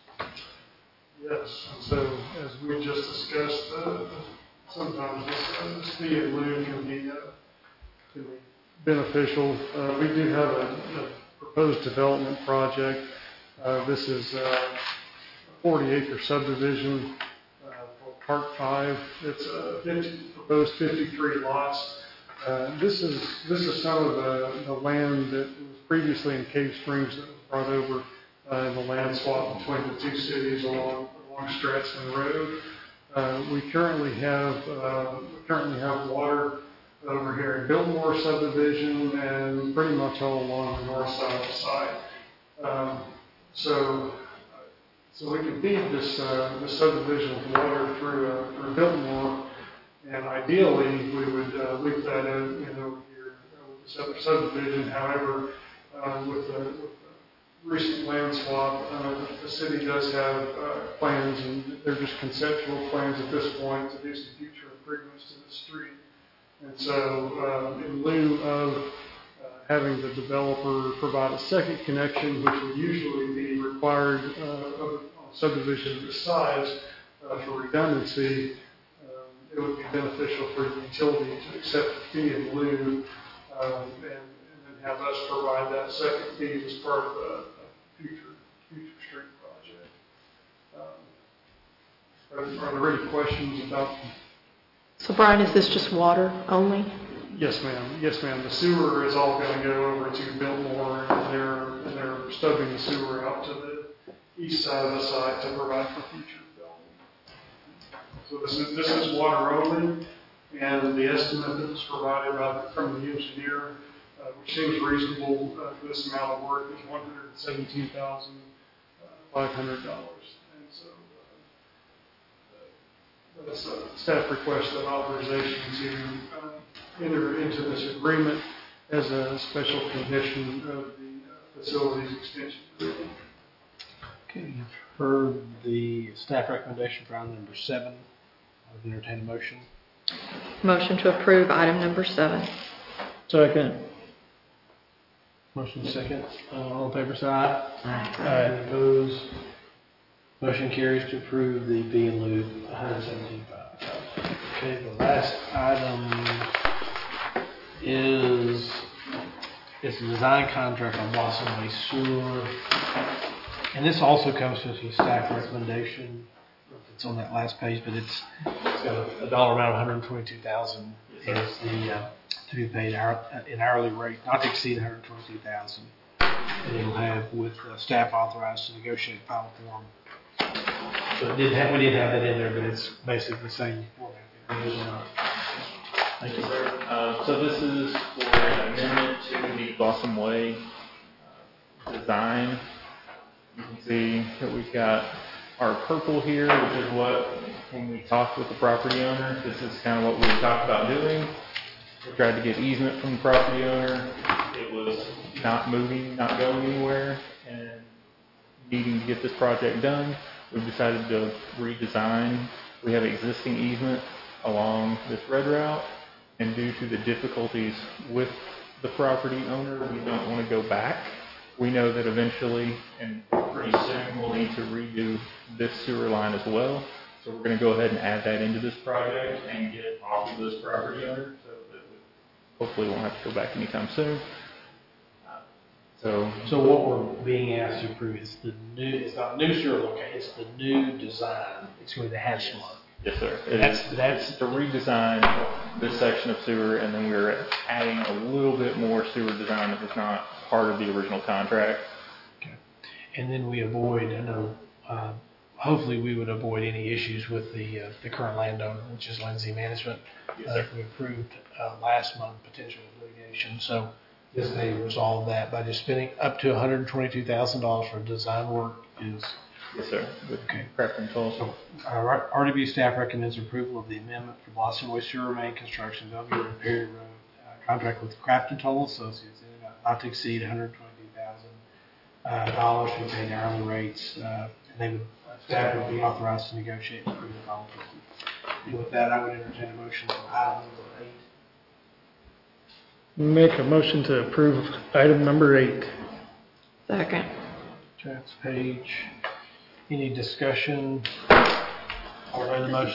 Yes, and so as we just discussed, uh, sometimes this, uh, this fee in lieu can be, uh, can be beneficial. Uh, we do have a, a proposed development project. Uh, this is uh, a forty acre subdivision uh, for Part Five. It's a fifty, proposed fifty-three lots. Uh, this is this is some of the, the land that was previously in Cave Springs that was brought over uh, in the land swap between the two cities along along Stratson Road. Uh, we currently have uh, we currently have water over here in Biltmore subdivision and pretty much all along the north side of the site. Um, so, so we can feed this uh, this subdivision with water through uh, through Biltmore, and ideally we would uh, leak that in, in over here uh, with this other subdivision. However, uh, with the, with the recent land swap, uh, the city does have uh, plans, and they're just conceptual plans at this point to do some future improvements to the street. And so, uh, in lieu of uh, having the developer provide a second connection, which would usually be required uh, of a subdivision of this size uh, for redundancy, um, it would be beneficial for the utility to accept the fee in lieu um, and, and then have us provide that second fee as part of a, a future future street project. Um, are, are there any questions about? So Brian, is this just water only? Yes, ma'am. Yes, ma'am. The sewer is all going to go over to Biltmore, and they're, and they're stubbing the sewer out to the east side of the site to provide for future development. So this is, this is water only, and the estimate that was provided by the, from the engineer, uh, which seems reasonable uh, for this amount of work, is one hundred seventeen thousand five hundred dollars. And so That's a staff request an authorization to uh, enter into this agreement as a special condition of the uh, facilities extension agreement. Okay, you've heard the staff recommendation for item number seven. I would entertain a motion. Motion to approve item number seven. Second. Motion second. Uh, all in favor, say aye. Aye. Aye. Opposed? Motion carries to approve the fee in lieu, one hundred seventeen thousand five hundred. Okay, the last item is, it's a design contract on Blossom Way Sewer. And this also comes to us with staff recommendation. It's on that last page, but it's, it's got a, a dollar amount of one hundred twenty-two thousand dollars is the, uh, to be paid hour, in hourly rate, not to exceed one hundred twenty-two thousand dollars. And it'll have with uh, staff authorized to negotiate final form. So it did have, we did have that in there, but it's basically the same format. Thank you. Sir. Uh, so this is for an amendment to the Blossom Way uh, design. You can see that we've got our purple here, which is what, when we talked with the property owner, this is kind of what we talked about doing. We tried to get easement from the property owner. It was not moving, not going anywhere, and needing to get this project done, we've decided to redesign. We have existing easement along this red route, and due to the difficulties with the property owner, we don't want to go back. We know that eventually, and pretty soon, we'll need to redo this sewer line as well. So we're going to go ahead and add that into this project and get it off of this property owner, so that we hopefully won't have to go back anytime soon. So, so what we're being asked to approve is the new, it's not new sewer location, it's the new design. It's going to have some work. Yes, sir. It That's, is, that's to redesign this section of sewer, and then we're adding a little bit more sewer design that was not part of the original contract. Okay. And then we avoid, I know, uh, hopefully we would avoid any issues with the uh, the current landowner, which is Lindsay Management. Yes, uh, sir. we approved uh, last month potential litigation. So this may resolve that by just spending up to one hundred twenty-two thousand dollars for design work is Yes, sir. With Okay. Craft and Toll. So, uh, R D B staff recommends approval of the amendment for Boston West Sewer Main Construction, Bellevue and Perry Road, uh, contract with Craft and Toll Associates, in amount not to exceed one hundred twenty thousand uh, dollars to be paid hourly rates, uh, and they would, uh, staff would be authorized to negotiate and approve the policy. And with that, I would entertain a motion for item number eight. Make a motion to approve item number eight. Second. Chance Page. Any discussion or the motion?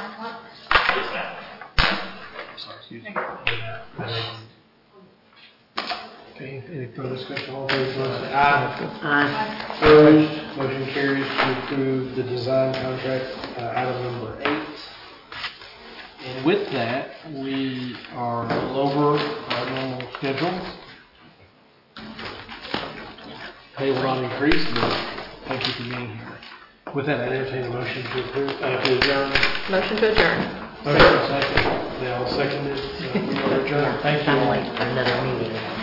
Sorry, excuse me. Okay, any further discussion? All those in favor say aye. Aye. Opposed? Motion carries to approve the design contract, uh, item number eight. And with that, we are a little over our normal schedule. Pay will not increase, but thank you for being here. With that, I entertain a motion to approve, uh, to adjourn. Motion to adjourn. Motion second. Now, seconded. Uh, we are adjourned. Thank you I'm all. late for another meeting.